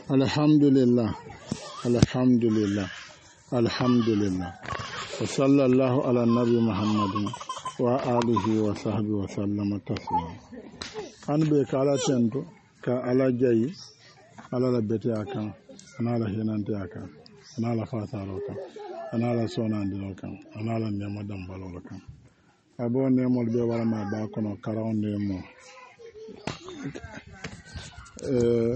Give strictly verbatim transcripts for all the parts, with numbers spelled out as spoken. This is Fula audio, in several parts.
alhamdulillah alhamdulillah alhamdulillah wa sallallahu ala nabi muhammadin wa alihi wa sahbihi wa sallama taslima an be kala tento ka ala jayi ala la bete akan ana la hinante akan ana la fataro kan ana la sonandiro kan ana la nyama dambalo kan abo ne mol be wala ma ba kono karaw ne mo eh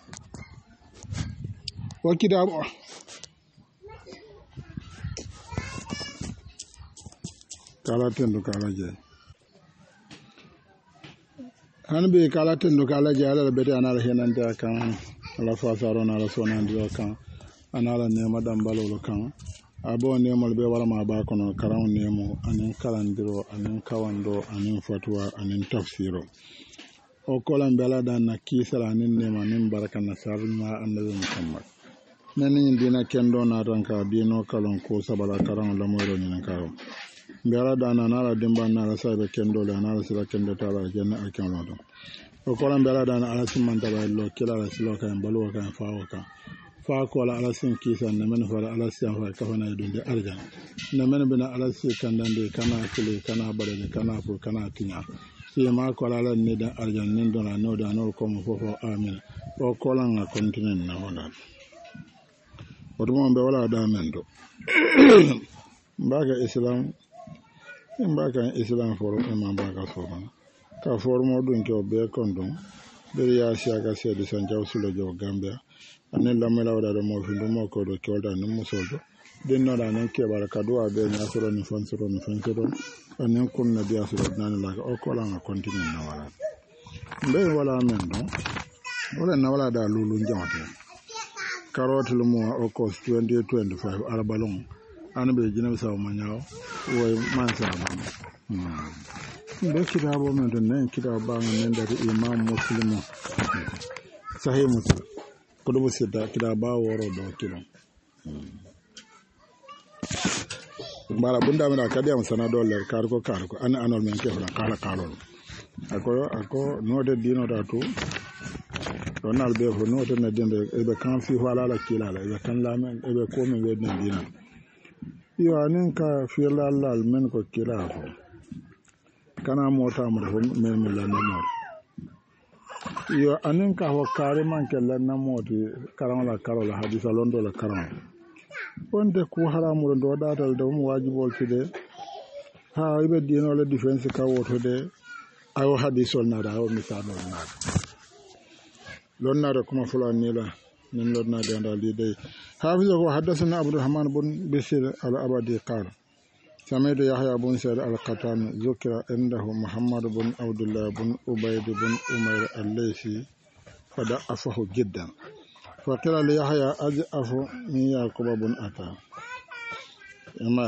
wakida kala tendo kala je hanbe kala tendo kala je ala bete anala henante kan ala fasaro na ala sonandiro kan anala nema dambalo kan abo nemol be wala ma ba kono karaw nemo anin kalandiro anin kawando anin fatwa anin tafsiro o kolan bela dan na kisala anin nema nin baraka na sarma annabi muhammad nanin dina kendo na ranka dino kalon ko sabala karaw la moyro nin karaw bela dan na la dimba na la sabe kendo la na la sila kendo tala janna alkan lodo o kolan bela dan ala simanta ba lo kila la silo kan balu kan faawo kan fa ko ala alasin kisan na men fara alasin fa ka fana dunde arjan na men bina alasin kan dande kana kile kana barade kana fu kana tinya si ma ko ala ne da arjan nin dona no da no ko mo fofo amin o ko lan na continent na wala oto mo be wala da men do mbaga islam mbaga islam foro e ma mbaga foro ka foro mo dun ke o be kondon be ya siaga se de sanjaw sulo jo gambia anen lamela wada mo findu mo ko do kolda no mo soldo den no da nen ke baraka do abe nya soro ni fon soro ni fon soro anen kun na dia soro nan la o ko la na continue na wala be wala men do wala na wala da lulu njamate carotte lu mo o ko twenty twenty-five arabalon an be jina sa mo nyaaw woy man sa ma be kitabo men do nen kitaba men da imam muslim sahih muslim kodo bo sedda kida ba woro do kilo mara bunda mena kadi am sana dollar kar ko kar ko an anol men ke fala kala kalol ako ako no de dino da to donal be ho no de na dembe e be kan fi wala la kila la e kan la men e be ko men we den dina yo anen ka fi la la men ko kila ko kana mota mo men men la no yo anin ka ho kare man kella na moti karam la karola hadisa londo la karam wonde ku haramu do datal do mo wajibol tide ha ibe dino la defense ka woto de ayo hadisol na da o misano na lonna da kuma fulani la nin lonna da ndal di de hafiza ko hadathana abdurrahman bin bisir al abadi qala سمعت يحيى بن سعيد القطان ذكر عنده محمد بن عبد الله بن عبيد بن عمير الليثي فضعفه جدا فقيل ليحيى أضعف من يعقوب بن عطاء إما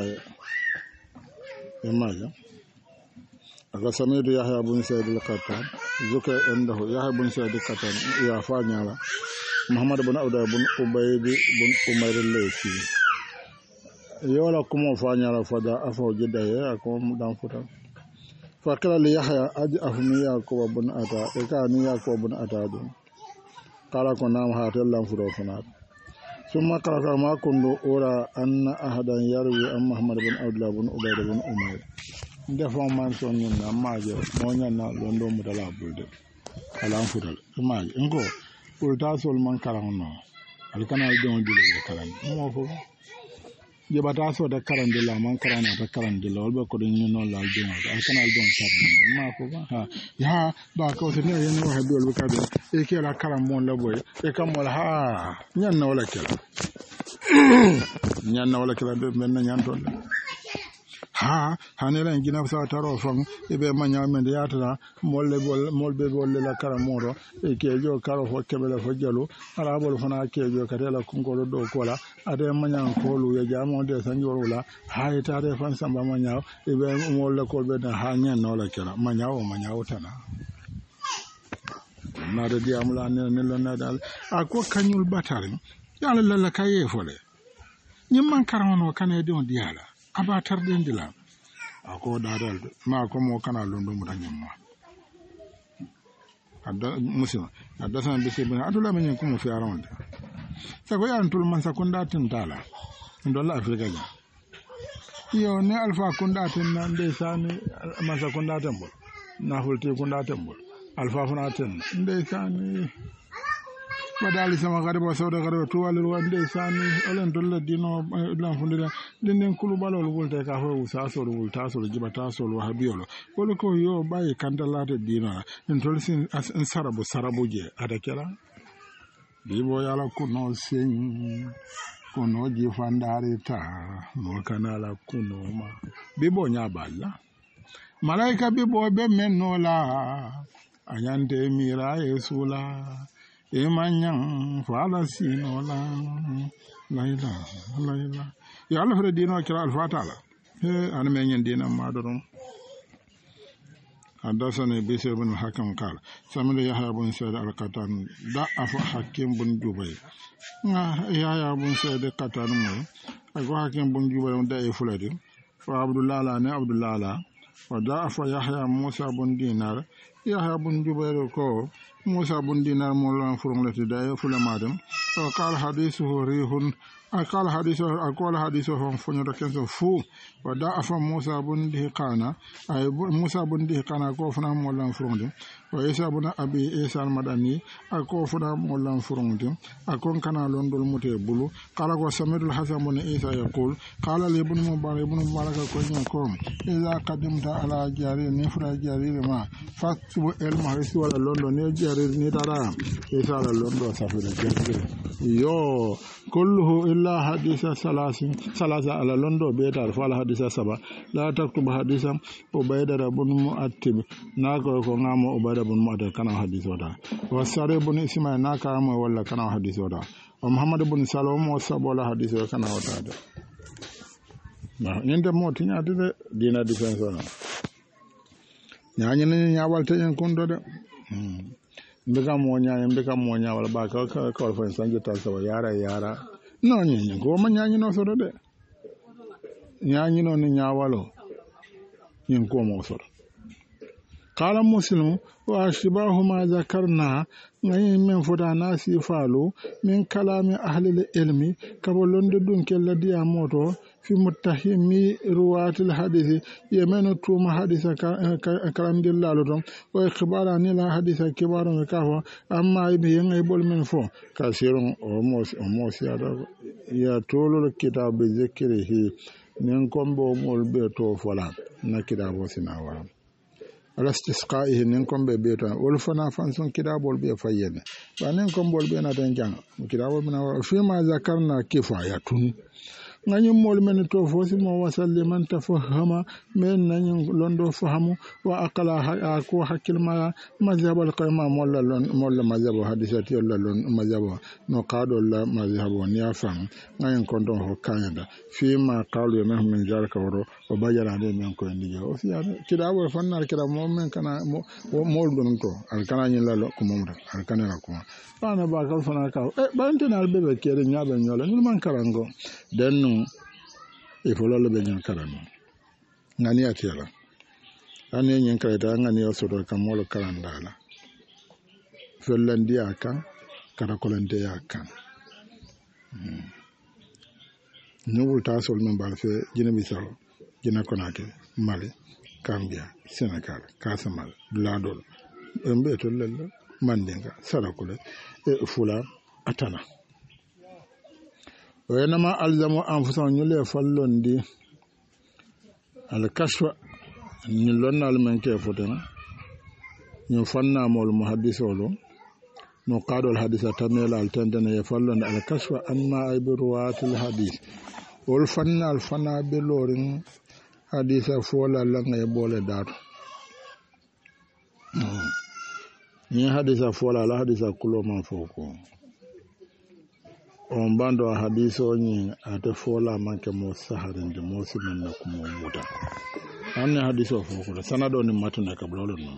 إما أقول سمعت يحيى بن سعيد القطان ذكر عنده يحيى بن سعيد القطان يا فانيالا محمد بن عبد الله بن عبيد بن عمير الليثي yola kuma fanya la fada afo jida ya ko dan futa fakala li yahya aj afmi ya ko bun ata e ka ni ya ko bun ata do kala ko nam ha tellam fudo funat summa kala ma kundu ora anna ahadan yarwi am muhammad bin abdullah bin ubayd bin umayr defo man son ni na majo mo nyana londo mu dala bulde kala futal majo ngo pour ta sol man karanno al kana don dile karan mo fo je bata so da karande la man karana da karande la wal ko den no la jema da kana don sabbi ma ko ba ha ya ba ko se ne yen wa dol be kabe e ke la karam mon la boy e kam wala ha nyan na wala kala nyan na wala kala do men na nyan don ha hanela ngina sa taro fam e be manya men de yatara molle bol molbe bol la karam moro e ke jo karo fo kebele fo jalo ala bol fana ke jo katela kungo do kola ade manya ko lu ya jamo de sanjorula ha ita de fan samba manya e be molle ko be da ha nyen no la kala manya o manya o tana na de diamula ne ne lo na dal ako kanyul batari yalla la la kaye fole nyimman karono kanade on diala aba tarden dila ako daral ma ko mo kana londo mu tanyamma adda musima adda san bisi bin adula men ko mo fi aronde sako yan tul man sakunda tintala ndolla afrika ja yo ne alfa kunda tin nan de sani man sakunda tambo na hulti kunda tambo alfa fana tin de sani badali sama gariba sawda gariba tuwalil wande sani olen dolla dino lan fundira dinen kulu balol wolte ka ho usa so wulta so jibata so wahabiyolo wala ko yo bayi kandalate dino en tolsin as en sarabu sarabuje adakela bibo yala kuno sin kuno jifandare ta mo kanala kuno ma bibo nyaballa malaika bibo be mennola anyante mira yesula Emanyang fala sinola laila laila ya Allah fere dino kira alfatala he an menyen dina madorum hadasani bisir bin hakam kala samida yahya bin sa'id al-qatan da afa hakim bin jubay nga yahya bin sa'id al-qatan mo ago hakim bin jubay da e fuladi fa abdullah la ne abdullah la wa da afa yahya musa bin dinar yahya bin jubay ko موسى بن دينار مولانا فرنلتي داي فلمادم قال حديثه ريح قال حديثه أقول حديثه فنيرا كنسو فو ودا أفا موسى بن دهقانا أي موسى بن دهقانا كوفنا مولانا فرنلتي وإيسا بن أبي إيسا المدني أكوفنا مولانا فرنلتي أكون كان لندل متي بلو قال وسمير الحسن بن إيسا يقول قال لي ابن مبارك ابن مبارك كون يقوم إذا قدمت على جاري نفر جاري ما فاتبو المحرس ولا لندن جاري نتارا إيسا لندن سافر جاري يو كله إلا حديث ثلاثين ثلاثة على لندو بيتا فعل حديث سبا لا تكتب حديثا وبيدا بن مؤتب ناكو كنام وبيدا بن مؤتب كان حديث ودا وساري بن إسماعيل ناكام ولا كان حديث ودا ومحمد بن سلام وصاب ولا حديث وكان ودا نينت موتي نياتي دينا ديفنس ولا نياني نياوال تي كوندو de mbika monya mbika monya wala ba ka ka ka fa sanje ta sawa yara yara no nyi ko ma nyanyi no so de nyanyi no ni nyawalo nyin ko mo so qala muslim wa ashbahu ma zakarna ngayi men foda nasi falu min kalami ahli ilmi kabolonde dun kella dia moto fi muttahimi ruwatil hadisi yemeno tuma hadisa kalam dillalu don wa ikhbara ni la hadisa kibaru kafa amma ibe yengay bol men fo kasirun o mos o mos ya ya tolul kitab zikrihi nen kombo mol be to fola na kitabo sinawa alastisqaihi nen kombe be to wol fana fanson kitabo be fayene wa nen kombo be na tan jang kitabo bina fi ma zakarna kifayatun ngani mol men to fosi mo wasalli man tafahama men nani londo fahamu wa aqala ko hakil ma mazhab al qayma molla lon molla mazhab hadisati wala lon mazhab no qado la mazhab ni afam ngani kondo ho kanyada fi ma qalu na min jarka woro o bajara de men ko ndiya o fiya kida wo fannar kida mo men kana mol don to al kana ni la ko momra al kana la ko bana ba kal fana ka e bantina al bebe kere nyabe nyola ni man karango den e fololo be nyen karano ngani atela ane nyen karata ngani o sodo kamolo karandala felandi aka karakolande aka nubul tasol men balfe jina bisaw jina konake mali Gambia Senegal Casamance Bladol embe to lella mandinga sarakule e fula atana وينما ألزموا أنفسهم يلي فلون دي الكشف نلون المن كيفتنا نفنا مول محدث ولو نقاد الحديث تميل التندن يفلون الكشف أما بروات الحديث والفنا الفنا بلورين حديث فولا لن يبول دار ni hadisa fola la hadisa kulo man foko on bando hadiso ni ate fola manke mo saharin de mo simen na ko mo muta anne hadiso foko sanado ni matuna ka blolo no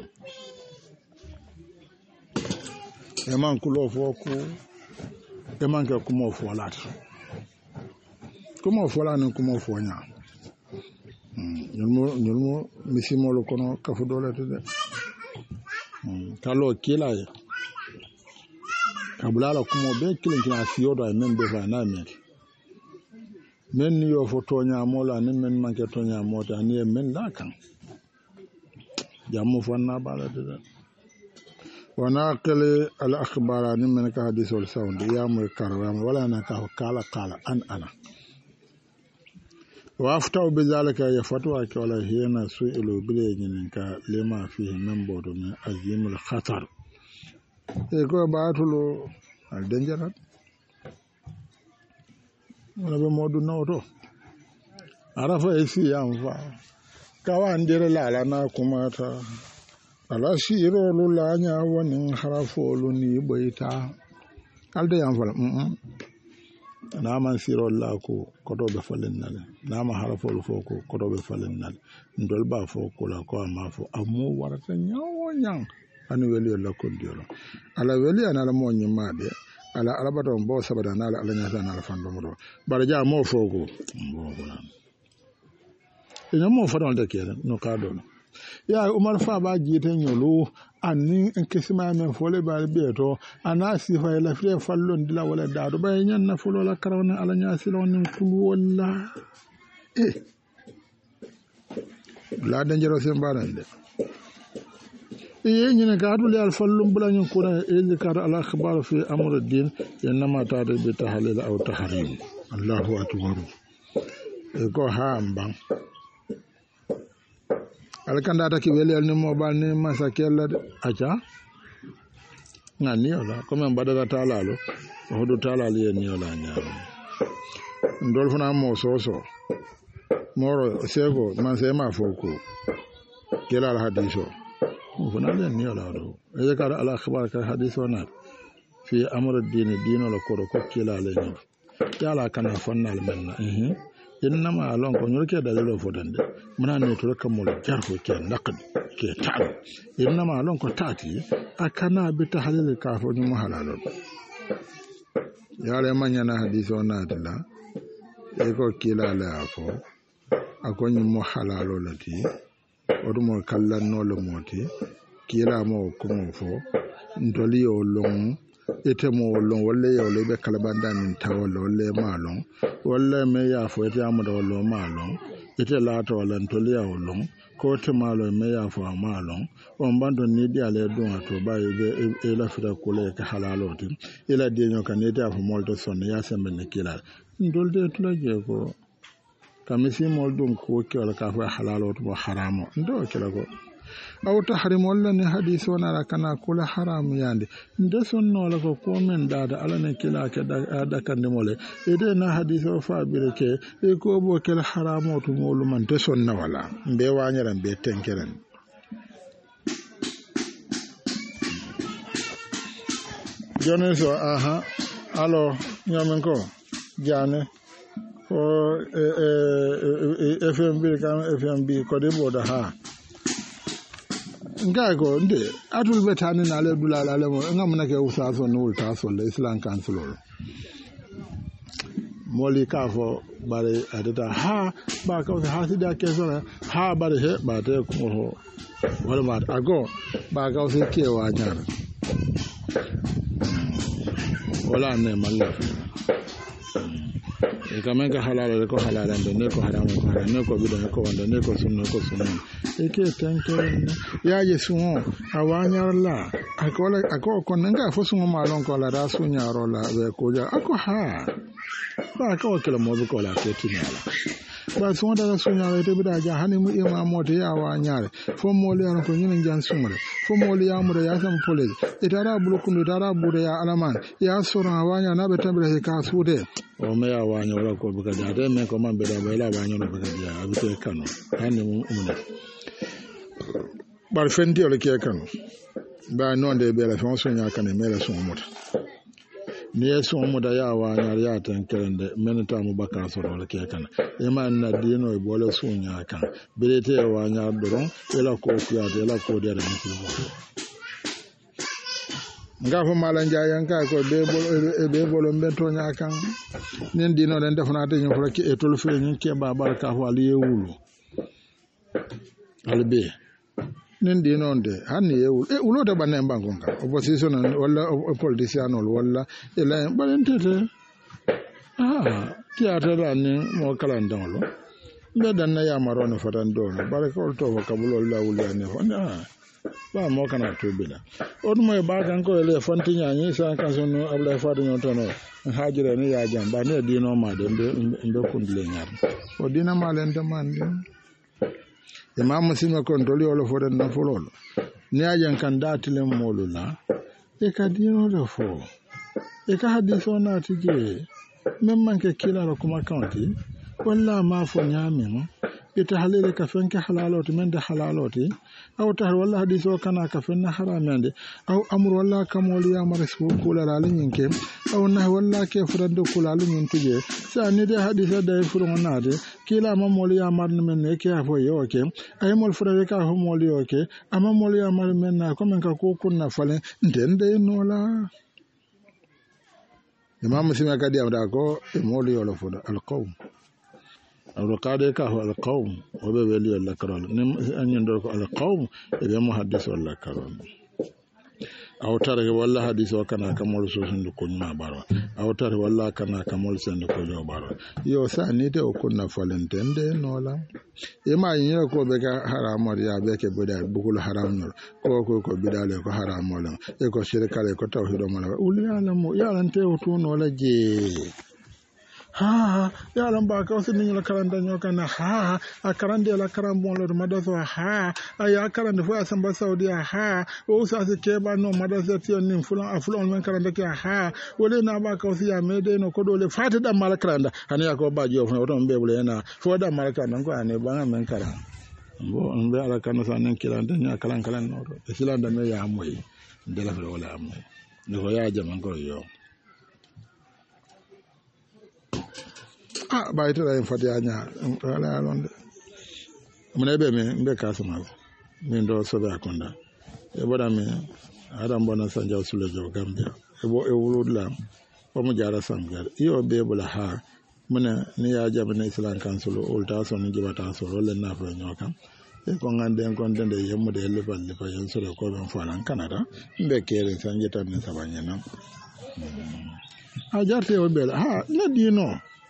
e man kulo foko e man ka ko mo fola ko mo fola ni ko mo fonya nyulmo nyulmo misimo lo kono ka fu dole de talo kilay abulala kumo be kilin kina siyodo e men be fa na men men ni yo foto nya mola ni men manke to nya mota ni e men la kan jamu fonna bala de wana qale al akhbara ni men ka hadith wal sound ya mo karam wala na ka kala kala an ana wa afta bi zalika ya fatwa ka wala hiyana su'ilu bile nin ka lema fihi men bodo min azimul khatar e ko baatulo al dangerat wala be modu nawto arafa esi yamfa kawa ndere la la na kumata ala shiro lu la nya woni harafo lu ni boita alde yamfa mm na man siro la ko kodo be falen nal na ma harafo lu foko kodo be falen nal ndol ba foko la ko ma fo amu warata nyawo nyang anu weli la ko diolo ala weli ana la mo nyimade ala alabato bo sabada na ala nyata na ala fando mo bare ja mo fogo mo wala ina mo fadon de kere no ka do ya Umar fa ba jite nyolo anni en kesima men fole ba beto ana sifa la fre fallon dila wala daado bay nyan na folo la karawna ala nyasi lon kulu wala eh la danjero sembarande e ñine gaadu le al fallum bulañu ko na e zikar al akhbar fi amr ad-din inma ta'ata bi tahlil aw tahrim Allahu akbar e ko hamba al kandata ki weli al ni mo bal ni masakella acha ngani ola ko men badala talalo hodo talalo ye ni ola nyaam ndol fana mo soso moro sego man se ma foko kila al hadiso fana le ni ola do e zakar al akhbar ka hadiso na fi amr ad-din dino la ko ko kila le ni yala kana fannal menna eh innama alon ko nyurke dalilo fodande muna ne to kamul jarho ke naqd ke ta'al innama alon ko taati akana bi tahlil ka fo ni muhalalon yale manyana hadiso na tala e ko kila la fo akon muhalalo lati odumo kallan no le moti kila mo ko mo fo ndoli o long ite mo long wala yo le be kalabanda min tawolo le malong wala me ya fo ite amado lo malong ite la to wala ndoli ya long ko te malo me ya fo malong on bando ni dia le don ato ba e e la fira ko le ka halalo tin ila de nyo kan ite afo molto son ya sembe ne kila ndolde to la je ko kamisi moldum ko ke wala ka fa halalo to haramo ndo kila ko aw tahrim wala ni hadith wana kana kula haram yande nde sonno la ko ko men dada ala ne kila ke da kande mole ede na hadith o fa bireke e ko bo kel haramo to molu man de sonna wala be wanyaran be tenkeren jone so aha alo nyamen ko jane o F M B kam F M B ko de boda ha ngago nde atul betani na le dulala le mo ngamna ke usaso no utaso le Islam Council moli ka fo bare adata ha ba ka ha sida ke so ha bare he ba te ko ho wala ma ago ba ka se ke wa nyar wala ne malla e kamen ka halala ko halala ne ko haram ko haram ne ko bidan ko wanda ne ko sunna ko sunna e ke tanke ya yesu awanyar la akola akoko konanga fo sunna malon ko la rasu nyaro la be ko ja ako ha ba ka wakila mo ko la ke tinala ba sunna da sunna re te bida ja hani mu imamo te ya wanyare fo mo le ko nyin jan sunna fo mo le ya mu ya sam pole itara bulukum itara bude ya alaman ya sura awanya na be tambre ka sude o me ya wanya wala ko buka da de me ko man be da ba ila wanya no buka dia abite kanu hani mu umna bar fendi ole ke kanu ba non de be la fonction ya kan me la son mota ni son mota ya wanya ya tan kerende menata mu baka so ole ke kan e man na dino e bole sunya kan belete ya wanya doron ila ko fiya de ila ko de ni ko ngafo malanja yanka ko be bolo be bolo mbento nyakan nen dino den defana te nyofra ki etol fe nyin ke ba baraka fo ali yewulu albe nin di non de hanni e e ulo da banen bangon ka opposition wala politician wala ila balentete ah tiata da ni mo kalan dawlo be dan na yamaro no fatan do bare ko to kabulo la wuli ne ah ba mo kana to bila on mo ba kan ko le fonti nyaani sa kan so no abla fadu no tono hajira ni ya jamba ne di no ma de mbe kundle nyar o dina malen de mande imam musima kontroli wala fo den na folol ni ajan kan datilem molula e ka dino do fo e ka hadiso na tije memman ke kila ro kuma kanti walla ma fo nyami ita halile ka fenke halaloti men de halaloti aw tar walla hadiso kana ka fenna haramende aw amru walla kamoli ya marisbu kula lalin yinke aw na walla ke furande kula lalin tuje sa ni de hadisa da furun nade kila ma moli ya mar men ne ke afo yoke ay mol furade ka ho moli yoke ama moli ya mar men na ko men ka ko kunna falen ndende nola imam musima kadi amda ko e moli yolo fuda al qawm الرقادة كهو القوم وبيبلي الله كرول نم أن يندرك القوم إذا محدث الله كرول أو ترى والله حديث وكنا كمول سوسن دكون ما بارو أو ترى والله كنا كمول سن دكون جو بارو يو ساني ده وكنا فلنتين ده نولا إما ينير كو بكا حرام يا بكا بدا بقول حرام نور كو كو كو بدا له كو حرام ولا إكو شركة له كو توحيد ولا أولي على مو يا لنتي وتون ولا جي ha ya lan ba ka wasu ninyo karanda nyo kana ha a karande la karambo lo madaso ha aya karande fu asamba saudi ha o sa se ke ba no madaso ti on fulon afulon men karande ke ha wole na ba ka wasu ya mede no ko dole fata da mal karanda hani ya ko ba jo fu to mbe bule na fo da mal karanda ko ane ba men karan bo on be ala kan sa nan kiranda nya kalan kalan no to silanda me ya moyi de la wala amoy no ya jaman ko yo ah ba ita da fati anya wala alonde mun be me be kasuma min do so ba konda e boda me adam bona sanja sule jo gambia e bo e wuludla o mu jara sangar iyo be bula ha mun ni ya jabne islam council ulta so ni jibata so le na fa nyoka e ko ngande kon dende yemmu de le balle fa yan so ko ben falan canada be kere sanje tan ne sabanya na a jarte o be ha na dino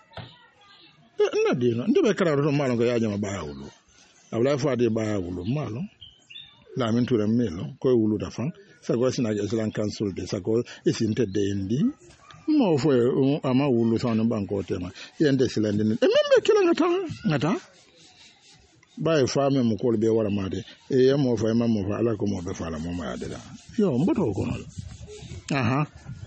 na dino ndibe kararo to malo ko yaajama baawulu awla faade baawulu malo la min tura melo ko wulu da fan sago sina islam council de sago isinte de indi mo fo ama wulu sanu banko tema yende silande e membe kila ngata ngata baye fame mo ko be wala made e yamo fo e mammo fa ala ko mo be fala mo ma adela yo mboto ko non aha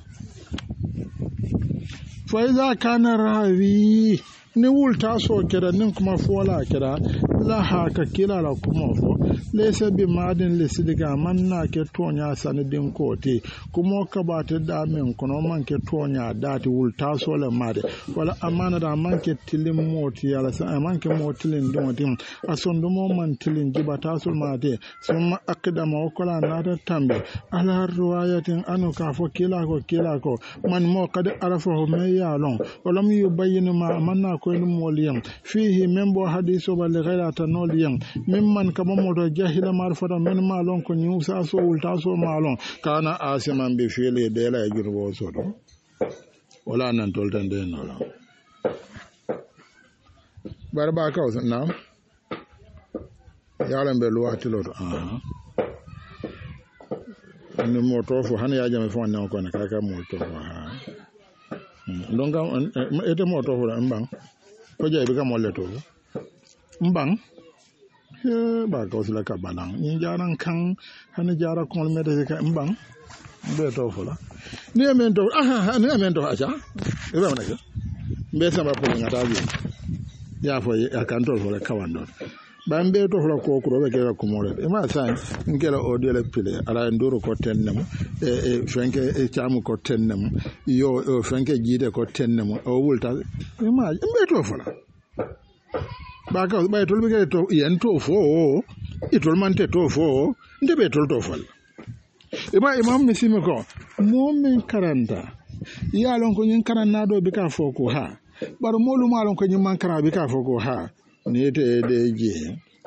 fa iza kana rawi ni wulta so kira nin kuma fola kira la haka kila la kuma fo lesa bi madin le sidiga manna ke tonya sanidin kote kuma ka ba ta da men kono man ke tonya dati wulta so le made wala amana da man ke tilim moti yala sa man ke motilin don tim asondo mo man tilin gibata sul made summa aqdama wa kala na da tambe ala riwayatin anu ka fo kila ko kila ko man mo kad arafahu me yalon wala mi yubayyin ma manna ko en moliyam fihi membo hadiso bal ghayra tanoliyam mimman kamamoto jahila marfata men malon ko nyusa so wulta so malon kana asiman be fele de la jurbo so do wala nan toltan de no la barba ka na yalan be luwati lo ah ni moto fo han ya jame fo nan ko na kaka moto ha ndonga ete moto fo mbang ko jey bi ka molle to mbang e ba ko sila ka balang ni jaran kan han jara ko me de ka mbang be to fo la ni men to aha ni men to acha e ba na ke be sama ko ngata bi ya fo ya kan to fo la kawando bambe to fo ko ko be kera ko mole e ma sa ngela o de le pile ala ndoro ko tennam e e fenke e chamu ko tennam yo o fenke jide ko tennam o wulta e ma mbe to fo la ba ka ba to be to yen to fo e to man te to fo nde be to to fo e ba imam misime ko mo men karanta ya lon ko nyin karanna do be ka fo ko ha bar molu malon ko nyin man kara be ka fo ko ha ni te de je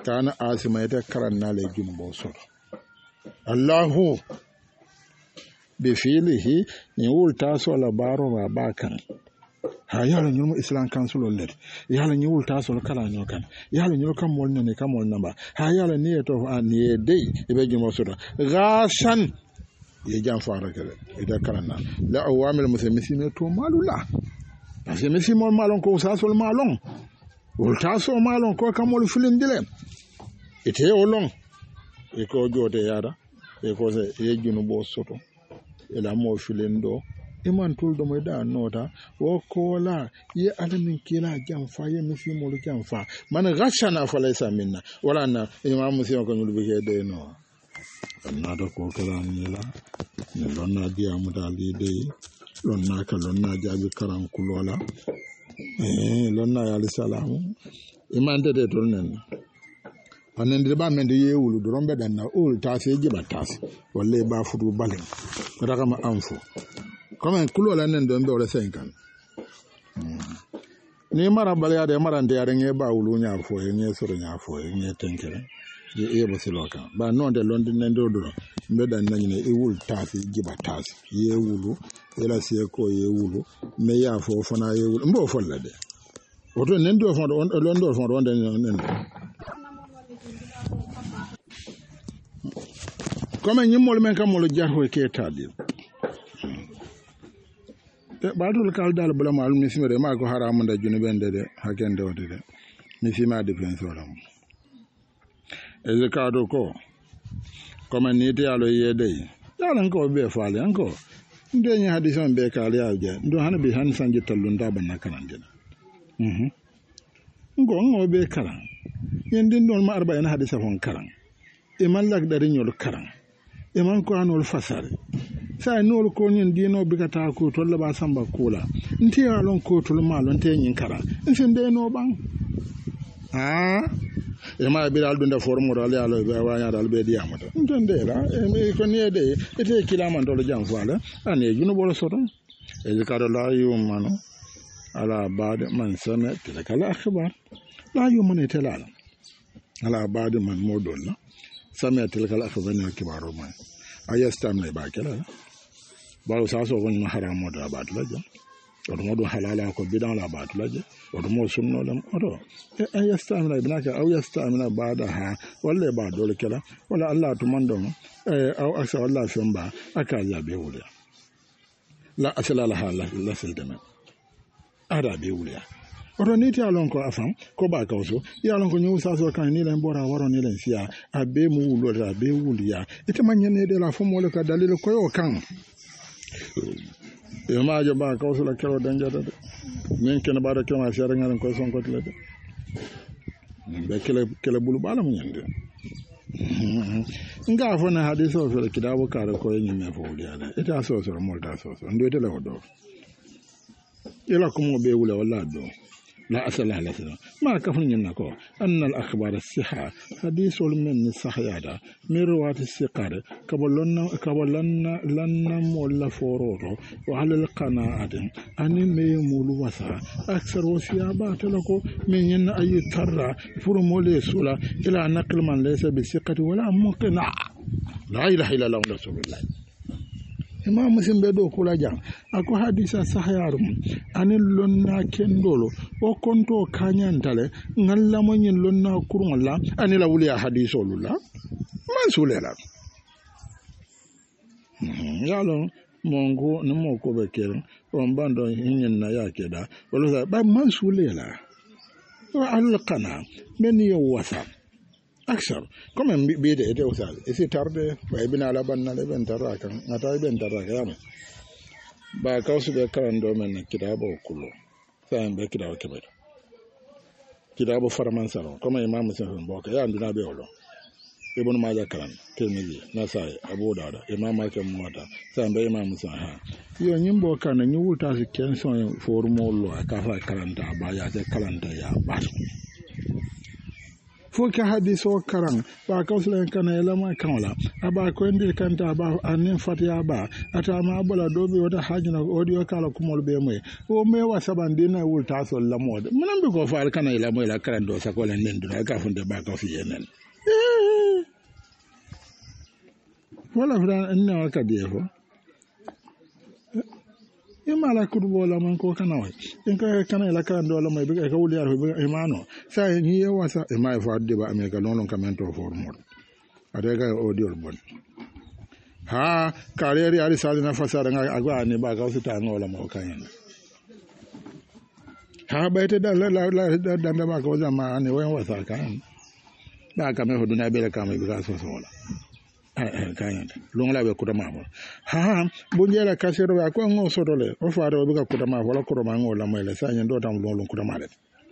kana asima ita karanna le jumbo soto Allahu bi fiilihi ni wulta so la baro ma bakan ha yala nyumo islam council let yala ni wulta so kala nyo kan yala nyo kam mol ne kam mol namba ha yala ni to an ye dey ibe jumo soto gashan ye jam fara kale ida karanna la awamil muslimin to malula parce que misi mol malon ko sa sol malon wulta so malon ko kam mol filindile ite olon e ko jote yada e ko se ye junu bo soto ela mo filendo iman tul do moy da nota wo ko la ye alamin kila jamfa ye misi mo lu jamfa man ghashana falaysa minna wala na imam muslim ko nyul be de no na do ko kala ni la ni lonna dia mu dali de lonna ka lonna jabi karan kulola eh lonna ya salamu iman de de tol nen anen de ba men de yewulu do rombe dan na ul tase jiba tas walle ba fudu balen daga ma anfo comme kulo la nen do mbe wala cinquante ni mara balya de mara de yare nge ba wulu nya fo e nge soro nya fo e nge tenkere ye e bo siloka ba non de londi nen do do mbe dan nani ne e wul tase jiba tas yewulu ela sie ko yewulu me ya fo fana yewulu mbo fo la de oto nen do fo do londo fo do nen comme ñimmol men kam molo jarho ke tadi te batul kal dal bula mal misime de ma ko haramu nda junu bende de hakende wode de misima defense wala e je kado ko comme ni te alo yede yalan ko be faale anko nde nya hadison be kal yaaje ndo hana bi han sanje tallu nda banna kanande mhm ngo ngo be kala yendin don ma arba ina hadisa fon karan e man lak dari nyol karan e man ko anol fasare sa nol ko nyen dino bigata ko to la ba samba kula nti alon ko to ma lon te nyin kara nsin de no bang ah e ma bi dal dunda formo dal ya lo be wa ya dal be di amata ntende la e ko ne de ete kilama dolo jam fala ane juno bolo soto e zikaro la yumano ala ba'd man sama tilka al akhbar la yumano telala ala ba'd man modolla sama tilka al akhbar ne kibaro man ayastam ne ba kala ba sa so gon haramu da ba tulaje o mo do halala ko bidan la ba tulaje o mo sunno lam o ayastam ne ibnaka aw yastam ne ba'da ha walla ba dole kala wala allah to mando eh aw asa allah shamba aka ya be wuri la asala la hala la sildama ada be wuri oto ni ti alon ko afam ko ba kawso ya alon ko nyu sa so kan ni len bora waro ni len sia abe mu wulo da be wuliya ite manyane de la fomo le ka dalil ko yo kan e ma jo ba kawso la kero danjata de men ken ba da kema sere ngal ko son ko tele de be kele kele bulu bala mu nyande nga fo na hadiso so le kidabo kare ko yin me fo wuliya da ite aso so mo da so so ndo te le do ila ko mo be wula wala do لا أسأل على سنة ما كفن ينكو أن الأخبار الصحة حديث من الصحيحة من رواة الثقات كبلنا كبلنا لنا مولا فورورو وعلى القناعة أن ميمول وسع أكثر وسيابات لكو من ين أي ترى فرمولي سولا إلى نقل من ليس بثقة ولا مقنع لا إله إلا الله رسول الله imam muslim be do kula jang ako hadisa sahayarum anil lonna kendolo o konto kanyantale ngalla mo nyin lonna kurunga anila wuliya hadiso lulla man sulela yalo mongo no moko be kero on bando hinyen na yake da wala ba man sulela wa al qana men yo wasa aksar comme bi de ete usal e si tarde ba ibina la banna le ben taraka ngata ben taraka yama ba kawsu be karando men kitabo kullo sa be kitabo kebe kitabo faraman saro comme imam muslim boka ya nduna be wolo ibn majah karan tirmidhi nasai abu dawud imam malik muwatta sa be imam muslim ha yo nyimbo kana nyi wulta si kenson formo lo aka fa karanta ba ya se karanta ya ba fo ka hadiso karan ba kawsla kana elama kanwala aba ko ndi kanta ba anin fatiya ba ata ma bala dobe wata hajina audio kala kumol be moy o me wa sabandina wulta so lamode munan be ko faal kana elama ila karan do sakola nen do ka funde ba ka fi yenen wala fran enna ka defo imala kurbo la man ko kana way en ka kana la kan do la may be ka wuli ar be imano sa ni ye wasa e may fa de ba america non non kamento for mod adega audio bon ha carrière ari sali na fasara nga agwa ni ba ka suta ngola mo kan ha bayte da la la da da ba ko zama ni wen wasa kan ba ka me hoduna be ka me be ka so so la kayanta longa be kuta mabo ha bonjela kasero ba ko ngo sodole o faaro be ka kuta mabo la ko ma ngo la mele sa nyen do tam longa kuta male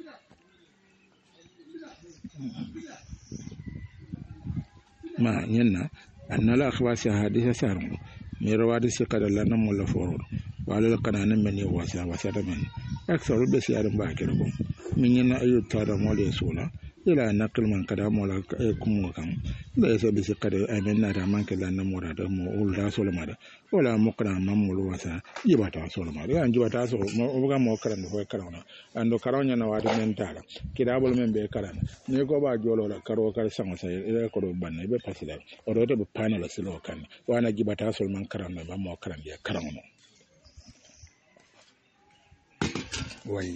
ma nyenna annala akhwasi hadisa saru mi rawadi si kadalla nam wala foro wala kana nan men wasa wasa da men aksaru be siyaru ba kero ko min nyenna ayu tada mole sula ila nakil man kada mola e kumo kan la yasa bi sikade ay men na man kala na mora da mo ulda solo mara wala mokra mamul wasa yibata solo mara ya jibata so mo ga mo karan ko karana ando karonya na wadi men tala kidabol men be karana ne ko ba jolo la karo kar sama sai ila ko do banne be pasida o do be panel silo kan wana jibata solo man karana ba mo karan ya karano way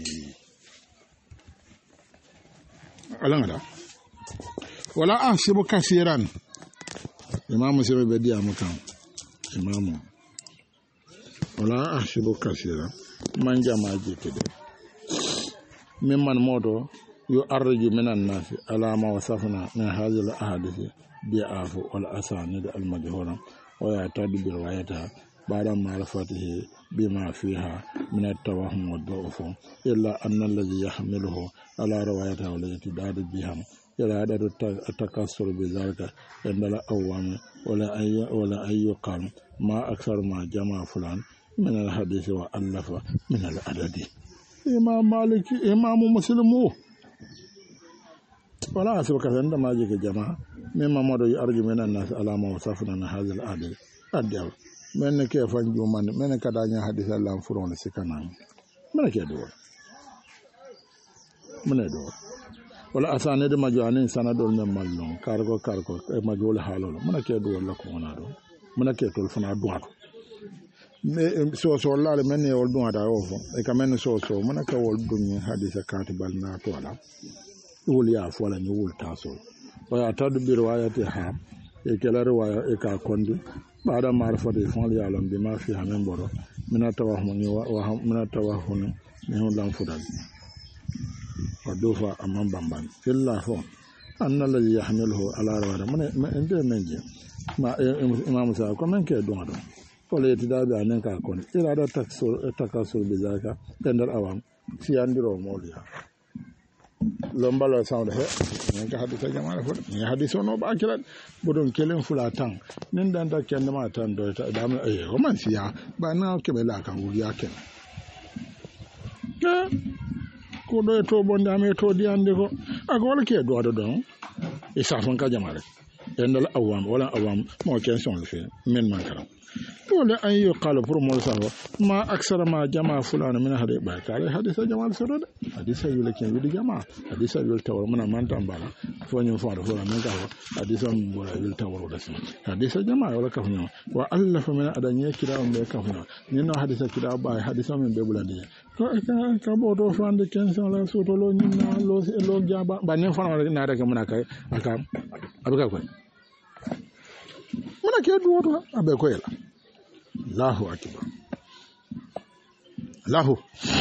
alangada wala ahsibu kasiran imamu sebe bedi amukan imamu wala ahsibu kasiran manja maji kede mimman modo yu arju minan nas ala ma wasafna min hadhihi al ahadith bi afu wal asanid al majhura wa yatadu bi riwayatiha ba'da ma'rifatihi bima fiha min at-tawahhum wa ad-da'f illa anna alladhi yahmiluhu ala riwayatiha wa yatadad biha ila adad at-takassur bi dhalika inda al-awwam wala ay wala ay qam ma akthar ma jama'a fulan min al-hadith wa allafa min al-adadi imam malik imam muslimu wala asbaka inda ma jike jama'a mimma modo yarju minan nas ala ma wasafna hadha al-adad adab men ke fan juman men ka daña hadith Allah furon sikana men ke do men do wala asane de majani sanadol men mallon kargo kargo e majol halolo men ke do wala ko wona do men ke tol fana do me so so la le men e wol do ada ofo e ka men so so men ka wol dum hadith katibal na to ala wol ya fo la ni wol taso waya tadu bi riwayati ha e kala riwaya e ka kondi bada marfati fon ya lam bima fi hamen boro mina tawahum wa mina tawahum ne hon lam fudal wadofa amman bamban illa fon anna alladhi yahmiluhu ala rawada man ende menje ma imam sa ko men ke do do ko le tidabe anen ka kon ira da taksur takasur bizaka tendar awam si andiro moliya lombalo sawde he en ka hadisa jama'a fo ni hadiso no ba kiran bodon kelen fulatan nin dan da ken ma tan do ta da e o man siya ba na ke be la kan wuri aken ko do to bonda me to di ande ko agol ke do do don e sa fon ka jama'a en dal awam wala awam mo ken son fe men man karam wala an yuqalu pour mo sawo ma aksara ma jama fulana min hade ba kare hadisa jama soro de hadisa yule ken widi jama hadisa yule tawar mana manta mbala fo nyum fo do fo men ka hadisa mo yule tawar do sin hadisa jama wala ka fnyo wa allah fa min adanye kira on be ka fnyo ni no hadisa kira ba hadisa men be bulande ko ka ka bo do fande ken son la soto lo ni na lo lo jaba ba ne fa na daga muna kai aka abuka ko muna ke do do abe ko yela Allahu akbar lahu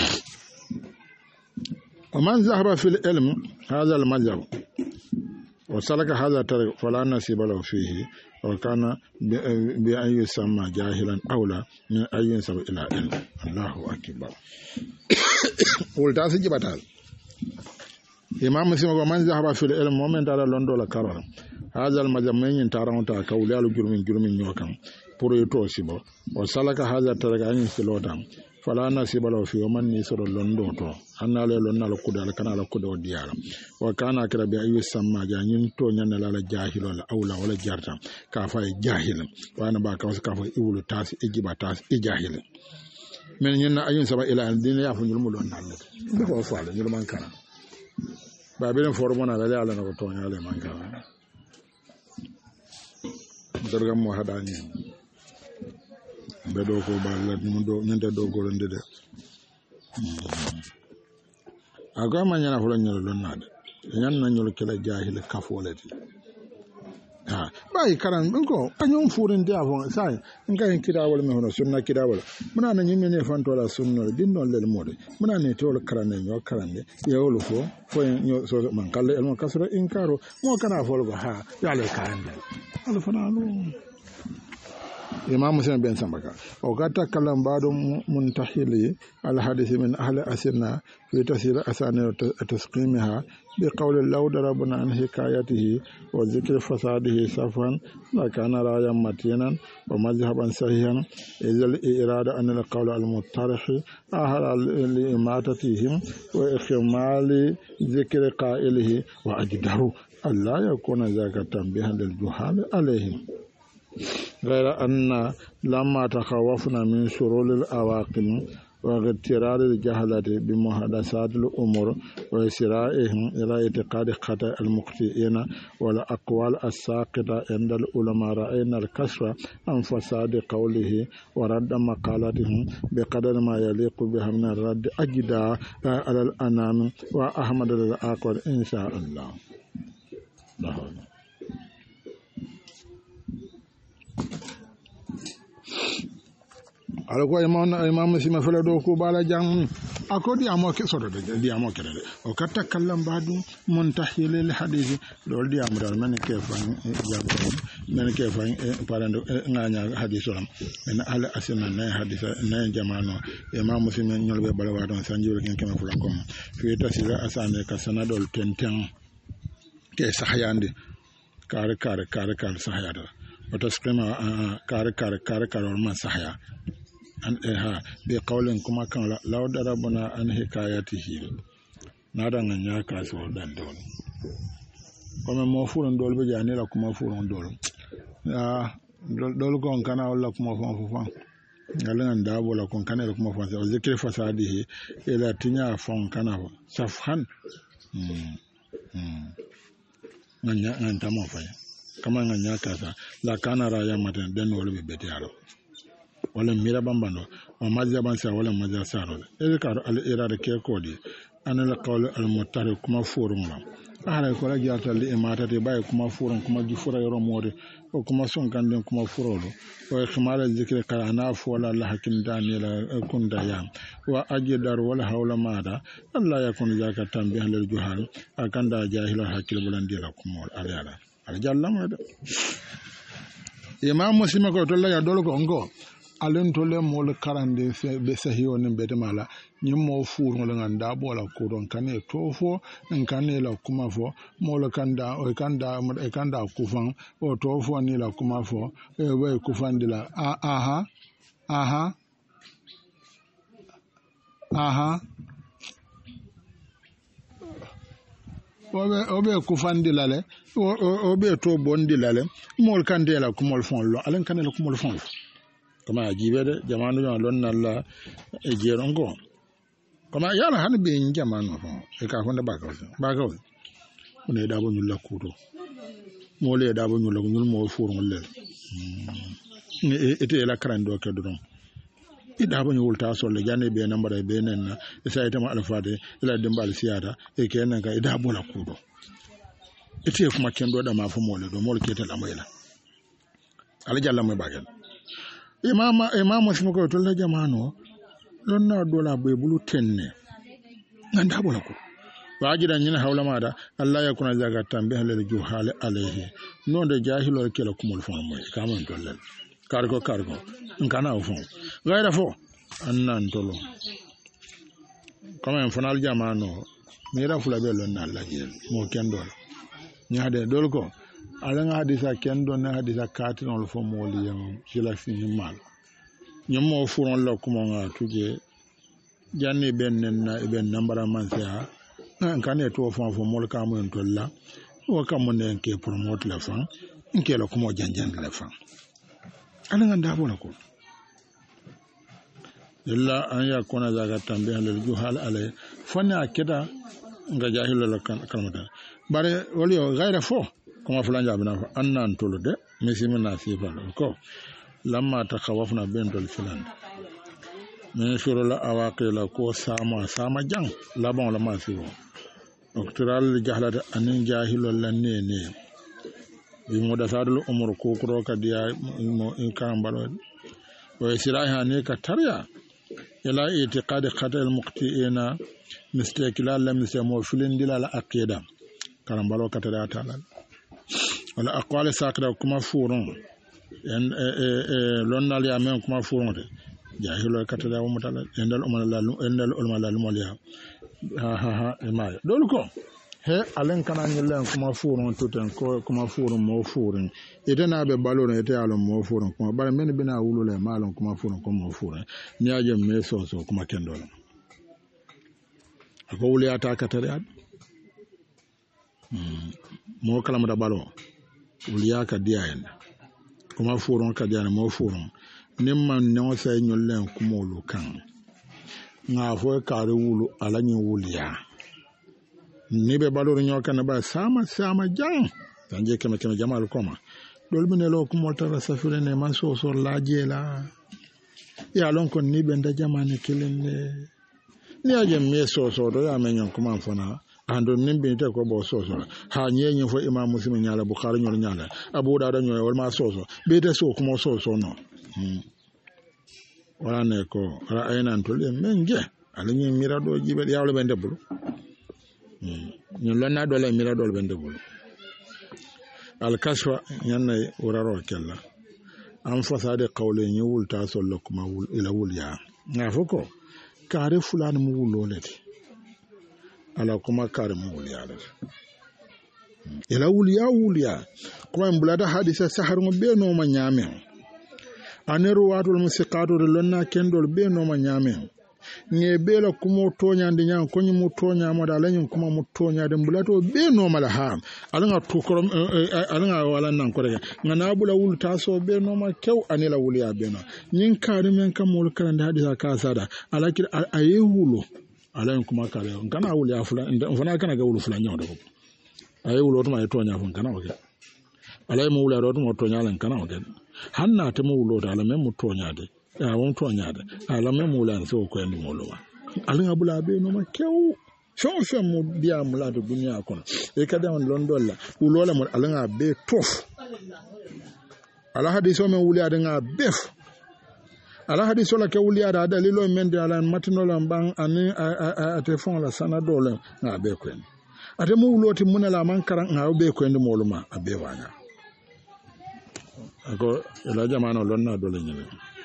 ومن ذهب في العلم هذا المذهب وسلك هذا الطريق فلا نصيب له فيه وكان بأن يسمى جاهلا أولى من أن ينسب إلى علم الله أكبر قلت أسجي بطال إمام مسلم ومن ذهب في العلم ومن تعالى لندو لكرر هذا المذهب من ينتارون تاكولي على جرمين جرمين يوكم pour to sibo o salaka haza taraga ni silotam fala nasiba law fi man ni soro londo to annale lonna la kudal kana la kudo diara wa kana kira bi ayu samma ja nyin to nyan la la jahilo la awla wala jarta ka fa jahil wa na ba ka ka fa iwulu tas ijiba tas ijahil men nyin na ayun saba ila din ya fu nyul mu don nalle be ko fa la nyul man kana ba be den formo na la ala na ko to nyale man kana dorga mo hadani be do ko ba la dum do nyande do golonde de aga ma nyana fulo nyolo lon nade nyan na nyolo kala jahil kafolati ha bay karan ko anyum furin dia fon sai ngai kida wala me hono sunna kida wala muna na nyime ne fanto la sunna din non lel mode muna ne tol karane nyo karande yewlo fo fo nyo so man kalle elmo kasra inkaro mo kana fol go ha yale karande ala fana lu imam muslim ben sambaka o gata kalam badu muntahili al hadith min ahli asirna fi tasir asani tasqimha bi qawli law darabna an hikayatihi wa dhikr fasadihi safan la kana ra'yan matinan wa madhhaban sahihan idhal irada an al qawl al muttarih ahla li imatatihim wa ikhmali dhikr qa'ilihi wa ajdaru alla yakuna zaka tanbihan lil juhal alayhim غير أن لما تخوفنا من شرور الأواقم واغترار الجهلة بمحدثات الأمور وإسرائهم إلى اعتقاد خطأ المخطئين والأقوال الساقطة عند العلماء رأينا الكشف عن فساد قوله ورد مقالتهم بقدر ما يليق بها من الرد أجدا على الأنام وأحمد الأقوال إن شاء الله. ala ko imam imam sima fala do ko bala jang akodi amo ke sodo de di amo ke de o katta kallam badu muntahil al hadith dol di amral man ke fan jabbo men ke fan parando nganya hadith ram men ala asina na hadith na jamano imam sima nyolbe bala wadon sanjuro ken kema fulan kom fi tasira asane ka sanadol tenten ke sahayande kare kare kare kare sahayada وتسقيما كار كار كار كار ما صحيح أن إها بقول كما كان لو ضربنا عن حكايته نادى نيا كاسو دان دول كما مفورن دول بجاني لا كما فورن دول آه دول كون كان ولا كما فون فون galan da bola kon kana kuma fa o zikri fasadihi ila tinya fon kana safhan mm mm nganya nganta mo fa kama nganya kasa la kana raya maten den wala be betiyaro wala mira bambano o mazza bansa wala mazza saro e ka al irada ke kodi anala qawl al muttari kuma forum la ala ko la jata li imata te bay kuma forum kuma ju fura yoro mode o kuma son kanden kuma furolo o khimala zikri kana fo wala la hakim danila kunda yam wa ajidar wala hawla mada allah yakun zaka tambih lil juhal akanda jahila hakil bulandira kuma ala aljallam da imam muslim ko to la ya dol ko ngo alen to le mol karande be sahiyo ne be mala nyim mo furu le nganda bola ko don kane to fo en kane la kuma fo mol kanda o kanda e kanda kufan o to fo ni la kuma fo e we kufan dila aha aha aha obe obe kufandi lale obe to bondi lale mol kande la kumol fon lo alen kanela kumol fon kama ajibe de jamanu yon lon nalla e jerongo kama yala han be jamanu fon e ka fonda bakaw bakaw ne da bo nyulla kudo mole da bo nyulla nyul mo furun le ne ete la krando ke dum ida ba nyul ta so le jane be nambare be nen isa ita ma alfade ila dimbal siyada e kenan ka ida bola kudo ite kuma kendo da mafu mole do mol kete la mayla ala jalla may bagal imama imama simo ko to la jamano don na dola be bulu tenne nganda bola ko waajida nyina hawla mada allah yakuna zaga tambe halal juhal alayhi non de jahilo kala kumul fon moy kamon dollal kargo kargo ngana o fon gaira fo annan tolo kama en fonal jamano mira fula be lon na lajel mo kendo nyaade dol ko ala nga hadisa kendo na hadisa katin ol fo mo li yam jila fini mal nyam mo furon la kuma nga tuje janni ben nenna ben nambara man sa kan e to fon fon mol kam en tolla o kam mon ke promote la fan nke la ko mo janjan la fan ala nganda bona ko illa an yakuna zaga tambe halal juhal alay fana keda nga jahilo la kalmata bare waliyo gaira fo kuma fulan jabina fa annan tulude misimina sifa ko lamma takawafna bendol filan min shurula awaqila ko sama sama jang labon la masiwo doktoral jahlata anin jahilo la nene bi mudasadul umur ko kuro kadiya mo in kan balo wa siraha ne ka tarya ila itiqad qatal muqtiina mistakila lam yasmu filin dilal aqida kan balo katara taala wala aqwal sakra kuma furun en lonnal ya men kuma furun de jahilo katara mo tala endal umma la endal ulma la lumaliya ha ha ha e ma dol ko he alen kana nyelen kuma furun tuten ko kuma furun mo furun idana be balon ete alon mo furun kuma bare men bina wulule malon kuma furun ko mo furun ni aje me so so kuma kendol ko wuli ata katare ad mo kala da balon wuli aka diayen kuma furun ka diayen mo furun nimman no sai nyollen kuma lu kan nga fo kare wulu alani wuliya ni be balor nyoka na ba sama sama jang tanje kema kema jamal koma dol bine lo ko motara safire ne man so so lajela ya lon kon ni be nda jamane kelenne ni aje me so so do ya men nyon kuma fona ando nimbe te ko bo so so ha nyenye fo imam muslim nyala bukhari nyol nyala abu dawud nyoy wal ma so so be te so kuma so so no hmm wala ne ko ra aynan to le menje alani mirado jibe yawle be ndebulu ñun lonna dole mira dole bende bulu al kaswa ñanna uraro kella am fasade qawle ñi wulta sollo kuma wul ila wul ya nga foko kare fulan mu wuloleti ala kuma kare mu wul ya ila wul ya wul ya ko en bulada hadisa sahar mo be no ma nyame aneru watul musiqatu lonna kendol be no ma nyame nge bela kumo tonya ndinya konyi mu tonya mo da lanyin kuma mu tonya de bulato be no mala ha alanga tukoro alanga wala nan ko rega ngana bula wul taso be no ma kew anila wuli ya be no nyin kare men kam mul kan da hadisa ka sada alakir aye wulo alayin kuma kare ngana wuli ya fula fana kana ga wulu fula nyaw da ko aye wulo to ma tonya fun kana oke alayi mu wula do mo tonya lan kana oke hanna ta mu wulo da alamen mu tonya de ya won to nyaade ala me mulan so ko en molowa ala ngabula be no ma kew fon fon mo dia mula do dunya kon e kada on london la ulola mo ala nga be tof ala hadiso men wuli ada nga bef ala hadiso la ke wuli ada dalilo men de ala matino la bang ani ate fon la sana dole nga be ko en ate mo wuloti munala man karan nga be ko en moluma abe wanya ako ela jamano lonna dole nyene